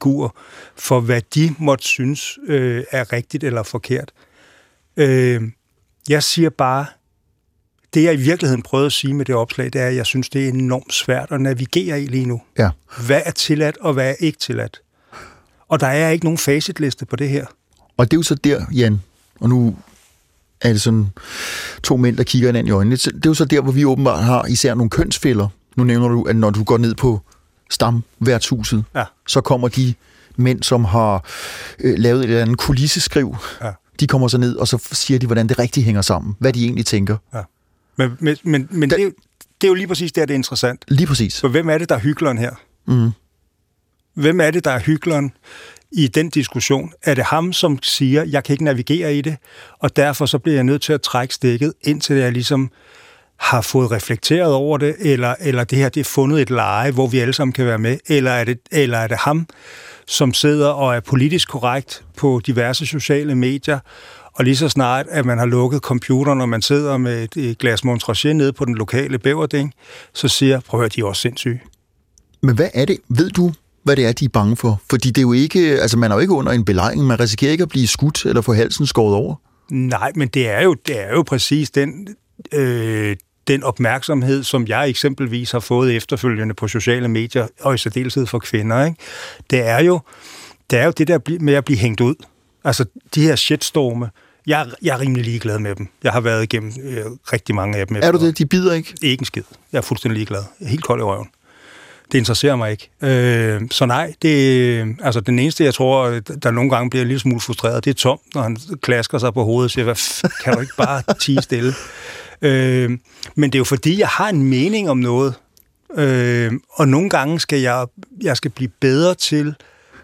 kransekagefigur for, hvad de måtte synes er rigtigt eller forkert. Jeg siger bare, det jeg i virkeligheden prøvede at sige med det opslag, det er, at jeg synes, det er enormt svært at navigere i lige nu. Ja. Hvad er tilladt, og hvad er ikke tilladt? Og der er ikke nogen facitliste på det her. Og det er jo så der, Jan, og nu er det sådan 2 mænd, der kigger hinanden i øjnene. Det er jo så der, hvor vi åbenbart har især nogle kønsfælder. Nu nævner du, at når du går ned på stamværtshuset, så kommer de mænd, som har lavet et eller andet kulisseskriv, de kommer så ned, og så siger de, hvordan det rigtig hænger sammen. Hvad de egentlig tænker. Ja. Men det er jo lige præcis der, det er interessant. Lige præcis. For hvem er det, der er hykleren her? Mm. Hvem er det, der er hykleren i den diskussion? Er det ham, som siger, jeg kan ikke navigere i det, og derfor så bliver jeg nødt til at trække stikket, indtil jeg ligesom har fået reflekteret over det, eller det her, det er fundet et leje, hvor vi alle sammen kan være med, eller er det ham, som sidder og er politisk korrekt på diverse sociale medier, og lige så snart, at man har lukket computeren, og man sidder med et glas Montrachet nede på den lokale bæverding, så siger, prøv at høre, de er også sindssyge. Men hvad er det? Ved du, hvad det er, de er bange for? Fordi det er jo ikke, altså man er jo ikke under en belejring, man risikerer ikke at blive skudt eller få halsen skåret over. Nej, men det er jo præcis den opmærksomhed, som jeg eksempelvis har fået efterfølgende på sociale medier, og i særdeleshed for kvinder, ikke? Det er jo det der med at blive hængt ud. Altså, de her shitstorme, jeg er rimelig ligeglad med dem. Jeg har været igennem rigtig mange af dem. Er du det? De bider ikke? Ikke en skid. Jeg er fuldstændig ligeglad. Jeg er helt kold i røven. Det interesserer mig ikke. Så nej, altså den eneste, jeg tror, der nogle gange bliver en lille smule frustreret, det er Tom, når han klasker sig på hovedet og siger, kan du ikke bare tie stille? Men det er jo fordi, jeg har en mening om noget, og nogle gange skal jeg skal blive bedre til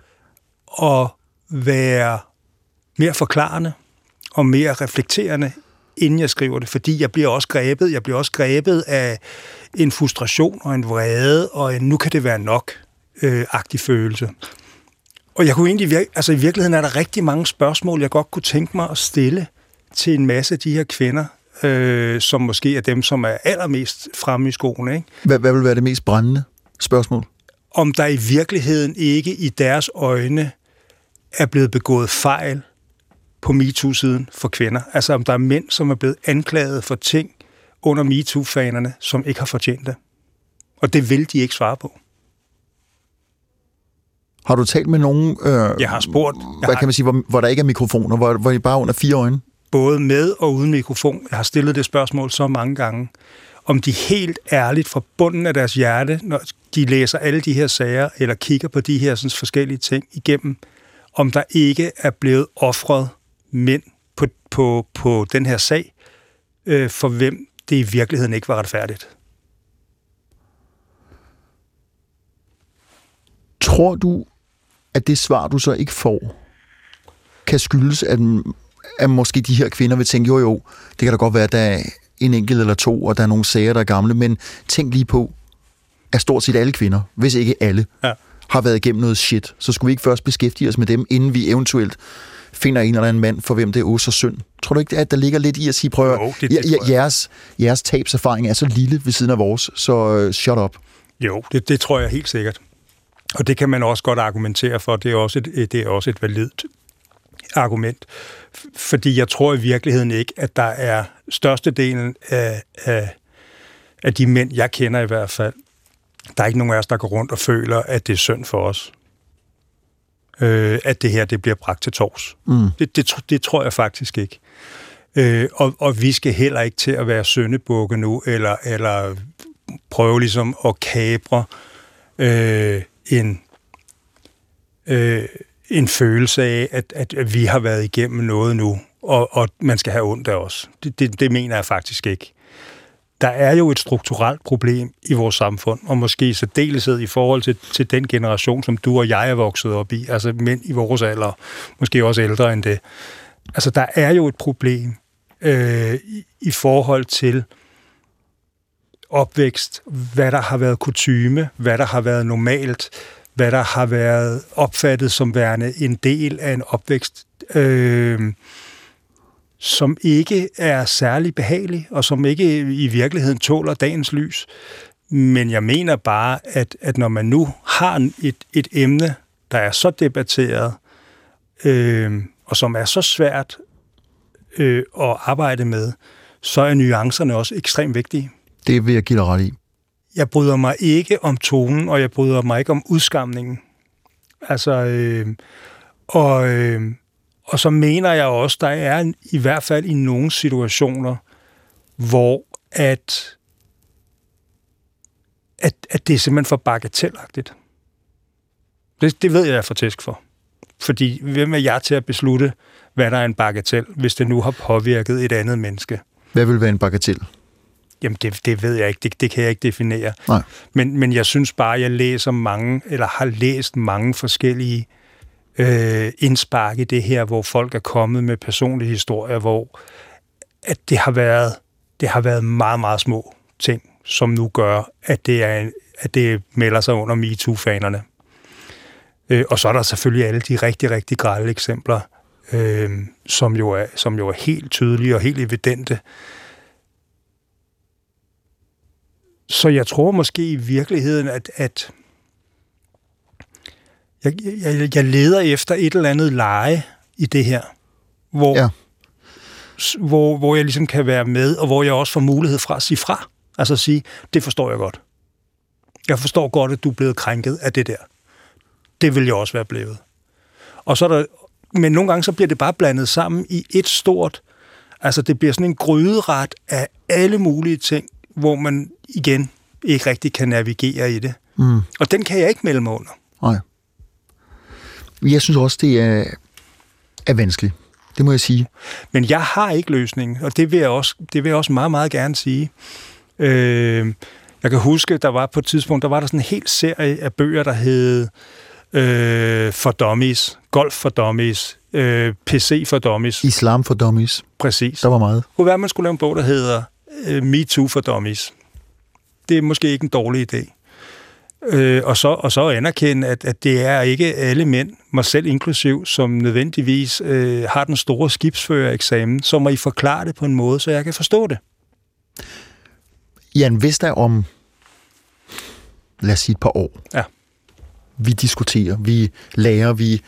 at være mere forklarende og mere reflekterende, inden jeg skriver det, fordi jeg bliver også grebet af en frustration og en vrede, og en nu kan det være nok agtig følelse. Og jeg kunne egentlig i virkeligheden er der rigtig mange spørgsmål, jeg godt kunne tænke mig at stille til en masse af de her kvinder, som måske er dem, som er allermest fremme i skoene. Ikke? Hvad vil være det mest brændende spørgsmål? Om der i virkeligheden ikke i deres øjne er blevet begået fejl på MeToo-siden for kvinder. Altså om der er mænd, som er blevet anklaget for ting under MeToo-fanerne, som ikke har fortjent det. Og det vil de ikke svare på. Har du talt med nogen... jeg har spurgt... kan man sige, hvor der ikke er mikrofoner, hvor I bare under 4 øjne? Både med og uden mikrofon. Jeg har stillet det spørgsmål så mange gange. Om de helt ærligt fra bunden af deres hjerte, når de læser alle de her sager, eller kigger på de her sådan, forskellige ting igennem, om der ikke er blevet ofret mænd på den her sag, for hvem det i virkeligheden ikke var retfærdigt. Tror du, at det svar, du så ikke får, kan skyldes, at måske de her kvinder vil tænke, jo, det kan da godt være, at der er en enkelt eller 2, og der er nogle sager, der er gamle, men tænk lige på, at stort set alle kvinder, hvis ikke alle, har været igennem noget shit, så skulle vi ikke først beskæftige os med dem, inden vi eventuelt finder en eller anden mand, for hvem det er så synd. Tror du ikke, at der ligger lidt i at sige, prøv at jeres tabserfaring er så lille ved siden af vores, så shut up. Jo, det tror jeg helt sikkert. Og det kan man også godt argumentere for. Det er også et validt argument. Fordi jeg tror i virkeligheden ikke, at der er størstedelen af de mænd, jeg kender i hvert fald, der er ikke nogen af os, der går rundt og føler, at det er synd for os. At det her, det bliver bragt til tors. Det tror jeg faktisk ikke. Og vi skal heller ikke til at være syndebukke nu, eller prøve ligesom at kapre en følelse af, at vi har været igennem noget nu, og man skal have ondt af os. Det mener jeg faktisk ikke. Der er jo et strukturelt problem i vores samfund, og måske i særdeleshed i forhold til den generation, som du og jeg er vokset op i, altså mænd i vores alder, måske også ældre end det. Altså, der er jo et problem i forhold til opvækst, hvad der har været kutyme, hvad der har været normalt, hvad der har været opfattet som værende en del af en opvækst, som ikke er særlig behagelig, og som ikke i virkeligheden tåler dagens lys. Men jeg mener bare, at når man nu har et emne, der er så debatteret, og som er så svært at arbejde med, så er nuancerne også ekstremt vigtige. Det vil jeg give dig ret i. Jeg bryder mig ikke om tonen, og jeg bryder mig ikke om udskamningen. Altså, og så mener jeg også, der er i hvert fald i nogle situationer, hvor at det er simpelthen for bagatelagtigt. Det ved jeg for tæsk for. Fordi hvem er jeg til at beslutte, hvad der er en bagatel, hvis det nu har påvirket et andet menneske? Hvad vil være en bagatel? Jamen, det ved jeg ikke. Det kan jeg ikke definere. Nej. Men jeg synes bare, at jeg læser mange, eller har læst mange forskellige indspark i det her, hvor folk er kommet med personlige historier, hvor at det har været meget, meget små ting, som nu gør, at det melder sig under MeToo-fanerne. Og så er der selvfølgelig alle de rigtig, rigtig grelle eksempler, som jo er helt tydelige og helt evidente. Så jeg tror måske i virkeligheden, at jeg leder efter et eller andet leje i det her, hvor jeg ligesom kan være med, og hvor jeg også får mulighed fra at sige fra. Altså at sige, det forstår jeg godt. Jeg forstår godt, at du er blevet krænket af det der. Det vil jeg også være blevet. Og så er der, men nogle gange så bliver det bare blandet sammen i et stort, altså det bliver sådan en gryderet af alle mulige ting, hvor man igen ikke rigtig kan navigere i det. Mm. Og den kan jeg ikke melde mig under. Nej. Jeg synes også, det er vanskeligt. Det må jeg sige. Men jeg har ikke løsningen, og det vil jeg også meget, meget gerne sige. Jeg kan huske, der var på et tidspunkt, der var sådan en hel serie af bøger, der hed for dummies, golf for dummies, PC for dummies. Islam for dummies. Præcis. Der var meget. Det kunne være, man skulle lave en bog, der hedder MeToo for dummies. Det er måske ikke en dårlig idé. Og så anerkende, at det er ikke alle mænd, mig selv inklusiv, som nødvendigvis har den store skibsførereksamen, så må I forklare det på en måde, så jeg kan forstå det. Jan, hvis der om, lad os sige et par år, ja. Vi diskuterer, vi lærer, vi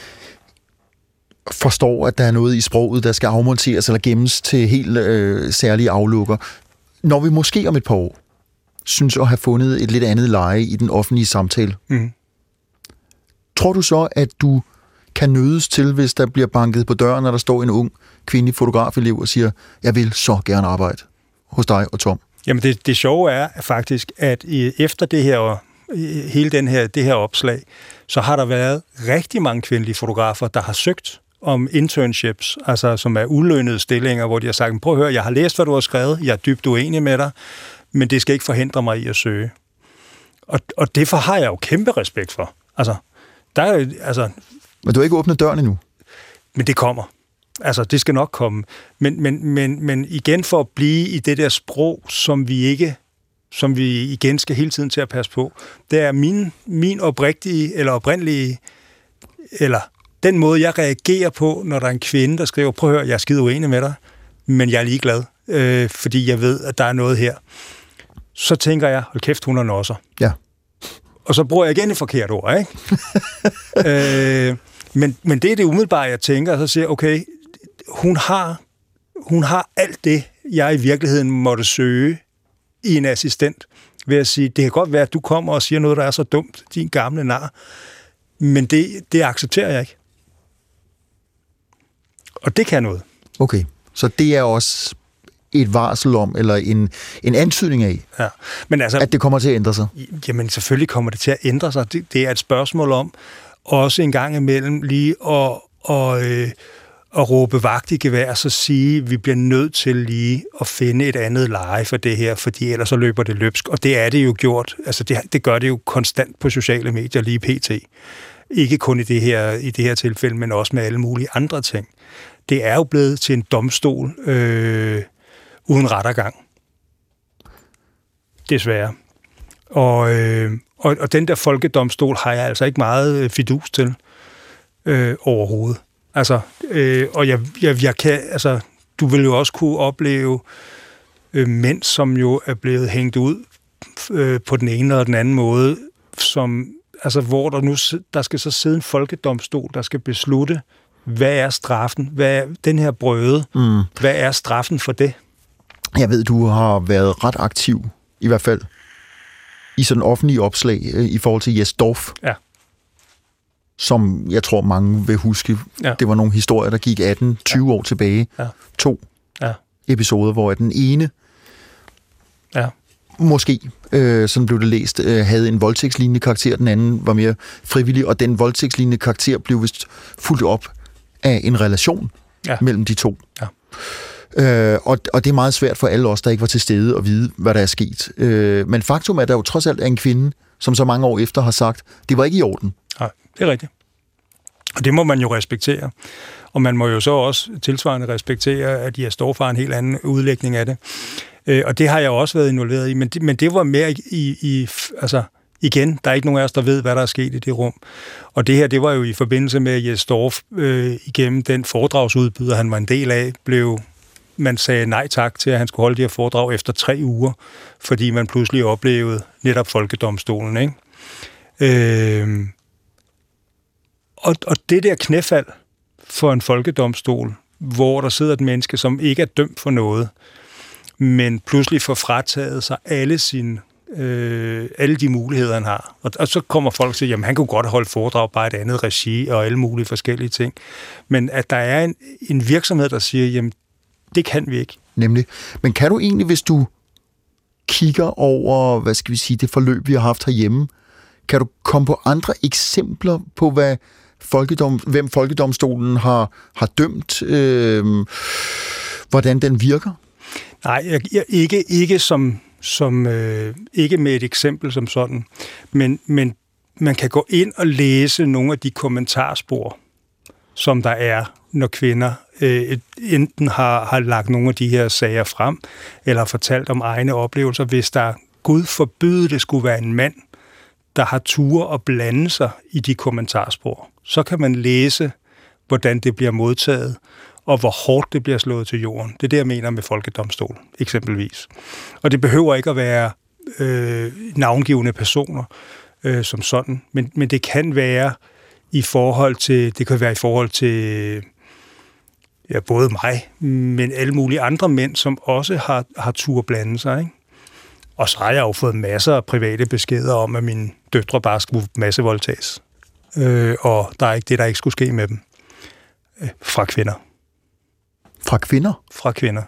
forstår, at der er noget i sproget, der skal afmonteres eller gemmes til helt særlige aflukker. Når vi måske om et par år synes at have fundet et lidt andet leje i den offentlige samtale, tror du så, at du kan nødes til, hvis der bliver banket på døren, når der står en ung kvindelig fotografelev og siger, jeg vil så gerne arbejde hos dig og Tom? Jamen det sjove er faktisk, at efter det her hele det her opslag, så har der været rigtig mange kvindelige fotografer, der har søgt om internships, altså som er ulønnede stillinger, hvor de har sagt, prøv at høre, jeg har læst, hvad du har skrevet, jeg er dybt uenig med dig, men det skal ikke forhindre mig i at søge. Og derfor har jeg jo kæmpe respekt for. Men du har ikke åbnet døren endnu? Men det kommer. Altså, det skal nok komme. Men igen for at blive i det der sprog, som vi igen skal hele tiden til at passe på, det er min oprigtige eller oprindelige, eller den måde, jeg reagerer på, når der er en kvinde, der skriver, prøv at høre, jeg er skide uenig med dig, men jeg er ligeglad, fordi jeg ved, at der er noget her. Så tænker jeg, hold kæft, hun er nosser. Ja. Og så bruger jeg igen et forkert ord, ikke? Men det er det umiddelbare, jeg tænker, og så siger jeg, okay, hun har alt det, jeg i virkeligheden måtte søge i en assistent, ved at sige, det kan godt være, at du kommer og siger noget, der er så dumt, din gamle nar, men det accepterer jeg ikke. Og det kan noget. Okay, så det er også et varsel om, eller en antydning af, ja. Men altså, at det kommer til at ændre sig? Jamen, selvfølgelig kommer det til at ændre sig. Det er et spørgsmål om, også en gang imellem, lige at råbe vagt i gevær, så sige, at vi bliver nødt til lige at finde et andet leje for det her, fordi ellers så løber det løbsk. Og det er det jo gjort. Altså, det gør det jo konstant på sociale medier lige pt. Ikke kun i det her tilfælde, men også med alle mulige andre ting. Det er jo blevet til en domstol uden rettergang. Desværre. Og den der folkedomstol har jeg altså ikke meget fidus til overhovedet. Altså, og jeg kan, altså, du vil jo også kunne opleve mænd, som jo er blevet hængt ud på den ene og den anden måde, som, altså, hvor der skal så sidde en folkedomstol, der skal beslutte, hvad er straffen? Hvad er den her brøde? Hvad er straffen for det? Jeg ved, du har været ret aktiv, i hvert fald, i sådan offentlige opslag i forhold til Jes Dorf. Ja. Som jeg tror, mange vil huske. Ja. Det var nogle historier, der gik 18-20 år tilbage. Ja. 2 episoder, hvor den ene, måske, sådan blev det læst, havde en voldtægtslignende karakter, den anden var mere frivillig, og den voldtægtslignende karakter blev vist fuldt op af en relation mellem de 2. Ja. Og det er meget svært for alle os, der ikke var til stede, at vide, hvad der er sket. Men faktum er, at der jo trods alt er en kvinde, som så mange år efter har sagt, det var ikke i orden. Nej, det er rigtigt. Og det må man jo respektere. Og man må jo så også tilsvarende respektere, at Jes Dorf har en helt anden udlægning af det. Og det har jeg også været involveret i, men det var mere altså igen, der er ikke nogen af os, der ved, hvad der er sket i det rum. Og det her, det var jo i forbindelse med Jes Dorf igennem den foredragsudbyder, han var en del af, man sagde nej tak til, at han skulle holde de her foredrag efter 3 uger, fordi man pludselig oplevede netop folkedomstolen, ikke? Og det der knæfald for en folkedomstol, hvor der sidder et menneske, som ikke er dømt for noget, men pludselig får frataget sig alle de muligheder, han har. Og så kommer folk til, jamen han kunne godt holde foredrag bare et andet regi og alle mulige forskellige ting. Men at der er en virksomhed, der siger, jamen det kan vi ikke. Nemlig. Men kan du egentlig, hvis du kigger over, hvad skal vi sige, det forløb, vi har haft herhjemme, kan du komme på andre eksempler på, hvem folkedomstolen har dømt, hvordan den virker? Nej, ikke som ikke med et eksempel som sådan, men man kan gå ind og læse nogle af de kommentarspor, som der er, når kvinder enten har lagt nogle af de her sager frem, eller fortalt om egne oplevelser. Hvis der, Gud forbyde, det skulle være en mand, der har ture at blande sig i de kommentarspor, så kan man læse, hvordan det bliver modtaget, og hvor hårdt det bliver slået til jorden. Det er det, jeg mener med folkedomstol, eksempelvis. Og det behøver ikke at være navngivende personer som sådan, men det kan være i forhold til, både mig, men alle mulige andre mænd, som også har tur blande sig, ikke? Og så har jeg jo fået masser af private beskeder om, at mine døtre bare skulle massevoldtages. Og der er ikke det, der ikke skulle ske med dem. Fra kvinder. Fra kvinder? Fra kvinder.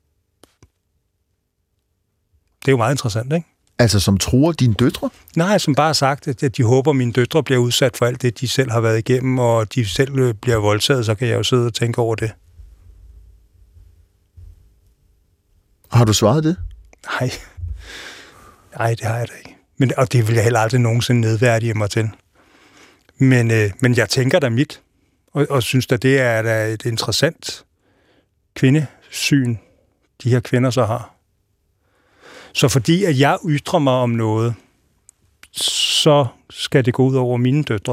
Det er jo meget interessant, ikke? Altså som truer dine døtre? Nej, som bare har sagt, at de håber, at mine døtre bliver udsat for alt det, de selv har været igennem, og de selv bliver voldtaget, så kan jeg jo sidde og tænke over det. Har du svaret det? Nej, det har jeg da ikke. Og det vil jeg heller aldrig nogensinde nedværdige mig til. Men jeg tænker da mit, og synes da, det er da et interessant kvindesyn, de her kvinder så har. Så fordi at jeg ytrer mig om noget, så skal det gå ud over mine døtre.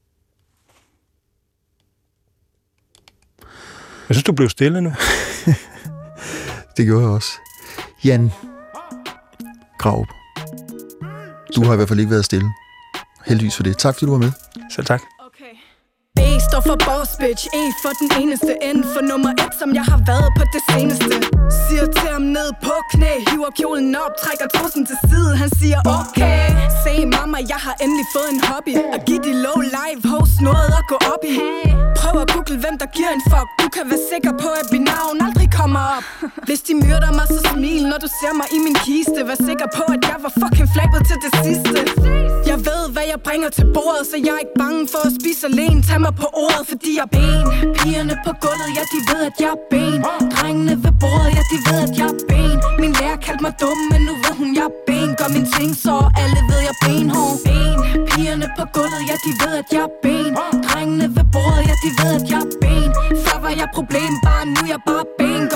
Jeg synes, du blev stille nu. Det gjorde jeg også. Jan Graup, du har i hvert fald ikke været stille. Heldigvis for det. Tak, fordi du var med. Selv tak. B står for boss bitch, E for den eneste, N for nummer 1, som jeg har været på det seneste. Siger til ham ned på knæ, hiver kjolen op, trækker trussen til side. Han siger okay. Se mamma, jeg har endelig fået en hobby. At give de low live host noget at gå op i. Prøv at google, hvem der giver en fuck. Du kan være sikker på, at mit navn aldrig kommer op. Hvis de myrder mig, så smil, når du ser mig i min kiste. Vær sikker på, at jeg var fucking flabet til det sidste. Jeg ved, hvad jeg bringer til bordet, så jeg er ikke bange for at spise alene. Tag mig på ordet, fordi jeg er ben. Pigerne på gulvet, ja, de ved, at jeg er ben. Drengene ved bordet, ja, de ved, at jeg er ben. Min lærer kaldte mig dum, men nu ved hun, jeg er ben. Gør min ting, så alle ved, jeg er benhård. Ben. Pigerne på gulvet, ja, de ved, at jeg er ben. Drengene ved bordet, ja, de ved, at jeg er ben. Før var jeg problem, bare nu jeg bare ben. Gør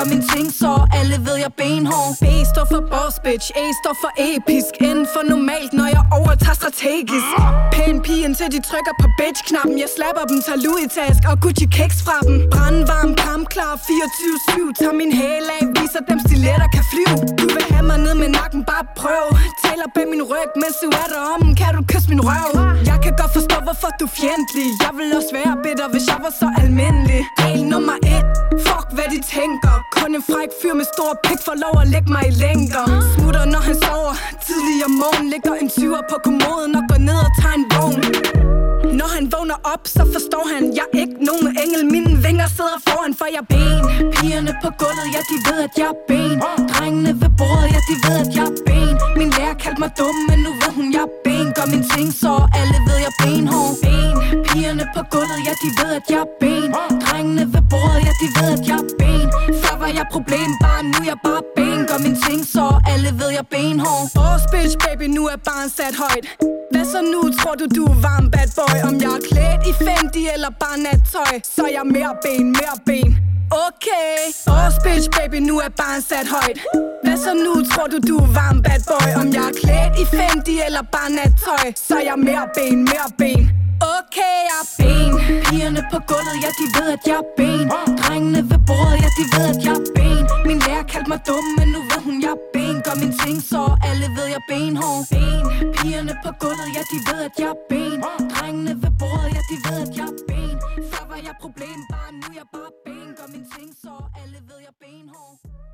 mine ting så alle ved jeg benhård. B står for boss bitch, A står for episk, N for normalt, når jeg overtager strategisk. Pæn pige indtil de trykker på bitch-knappen. Jeg slapper dem, tager Louis-task og Gucci-keks fra dem. Brandvarm, kampklar, 24/7. Tager min hæle af, viser dem stiletter kan flyve. Du vil have mig ned med nakken, bare prøv. Taler bag min ryg, mens du er derom. Kan du kysse min røv? Jeg kan godt forstå, hvorfor du er fjendtlig. Jeg vil også være bitter, hvis jeg var så almindelig. Regel nummer 1, fuck hvad de tænker. Kun en fræk fyr med stor pik får lov at lægge mig i lænker. Smutter når han sover, tidlig om morgen. Ligger en 20'er på kommoden og går ned og tager en vogn. Når han vågner op, så forstår han, jeg er ikke nogen engel. Mine vinger sidder foran, for jeg er ben. Pigerne på gulvet, ja de ved at jeg er ben. Drengene ved bordet, ja de ved at jeg er ben. Min lærer kaldte mig dum, men nu ved hun jeg er ben. Gør min ting så alle ved jeg er benhård. Ben. Pigerne på gulvet, ja de ved at jeg er ben. Drengene ved bordet, ja de ved at jeg er ben. Før var jeg problem, bare nu jeg bare ben. Gør min ting så alle ved jeg er benhård. Boss bitch baby, nu er barn sat højt. Hvad så nu, tror du er varm bad boy? Om jeg er klædt i Fendi eller bare nattøj, så er jeg mere ben. Okay, boss bitch baby, nu er barn sat højt. Hvad så nu, tror du er varm bad boy? Om jeg er klædt i Fendi eller bare nattøj, så er jeg mere ben. Okay, jeg er ben. Pigerne på gulvet, ja de ved at jeg er ben. Drengene ved bordet, ja de ved at jeg er ben. Min lærer kaldte mig dum, men nu ved hun jeg er ben. Gør min ting så alle ved jeg er benhård. Ben. Pigerne på gulvet, ja de ved at jeg er ben. Drengene ved bordet, ja de ved at jeg er ben. Før var jeg problem, bare nu jeg bare ben. Gør min ting så alle ved jeg er benhård.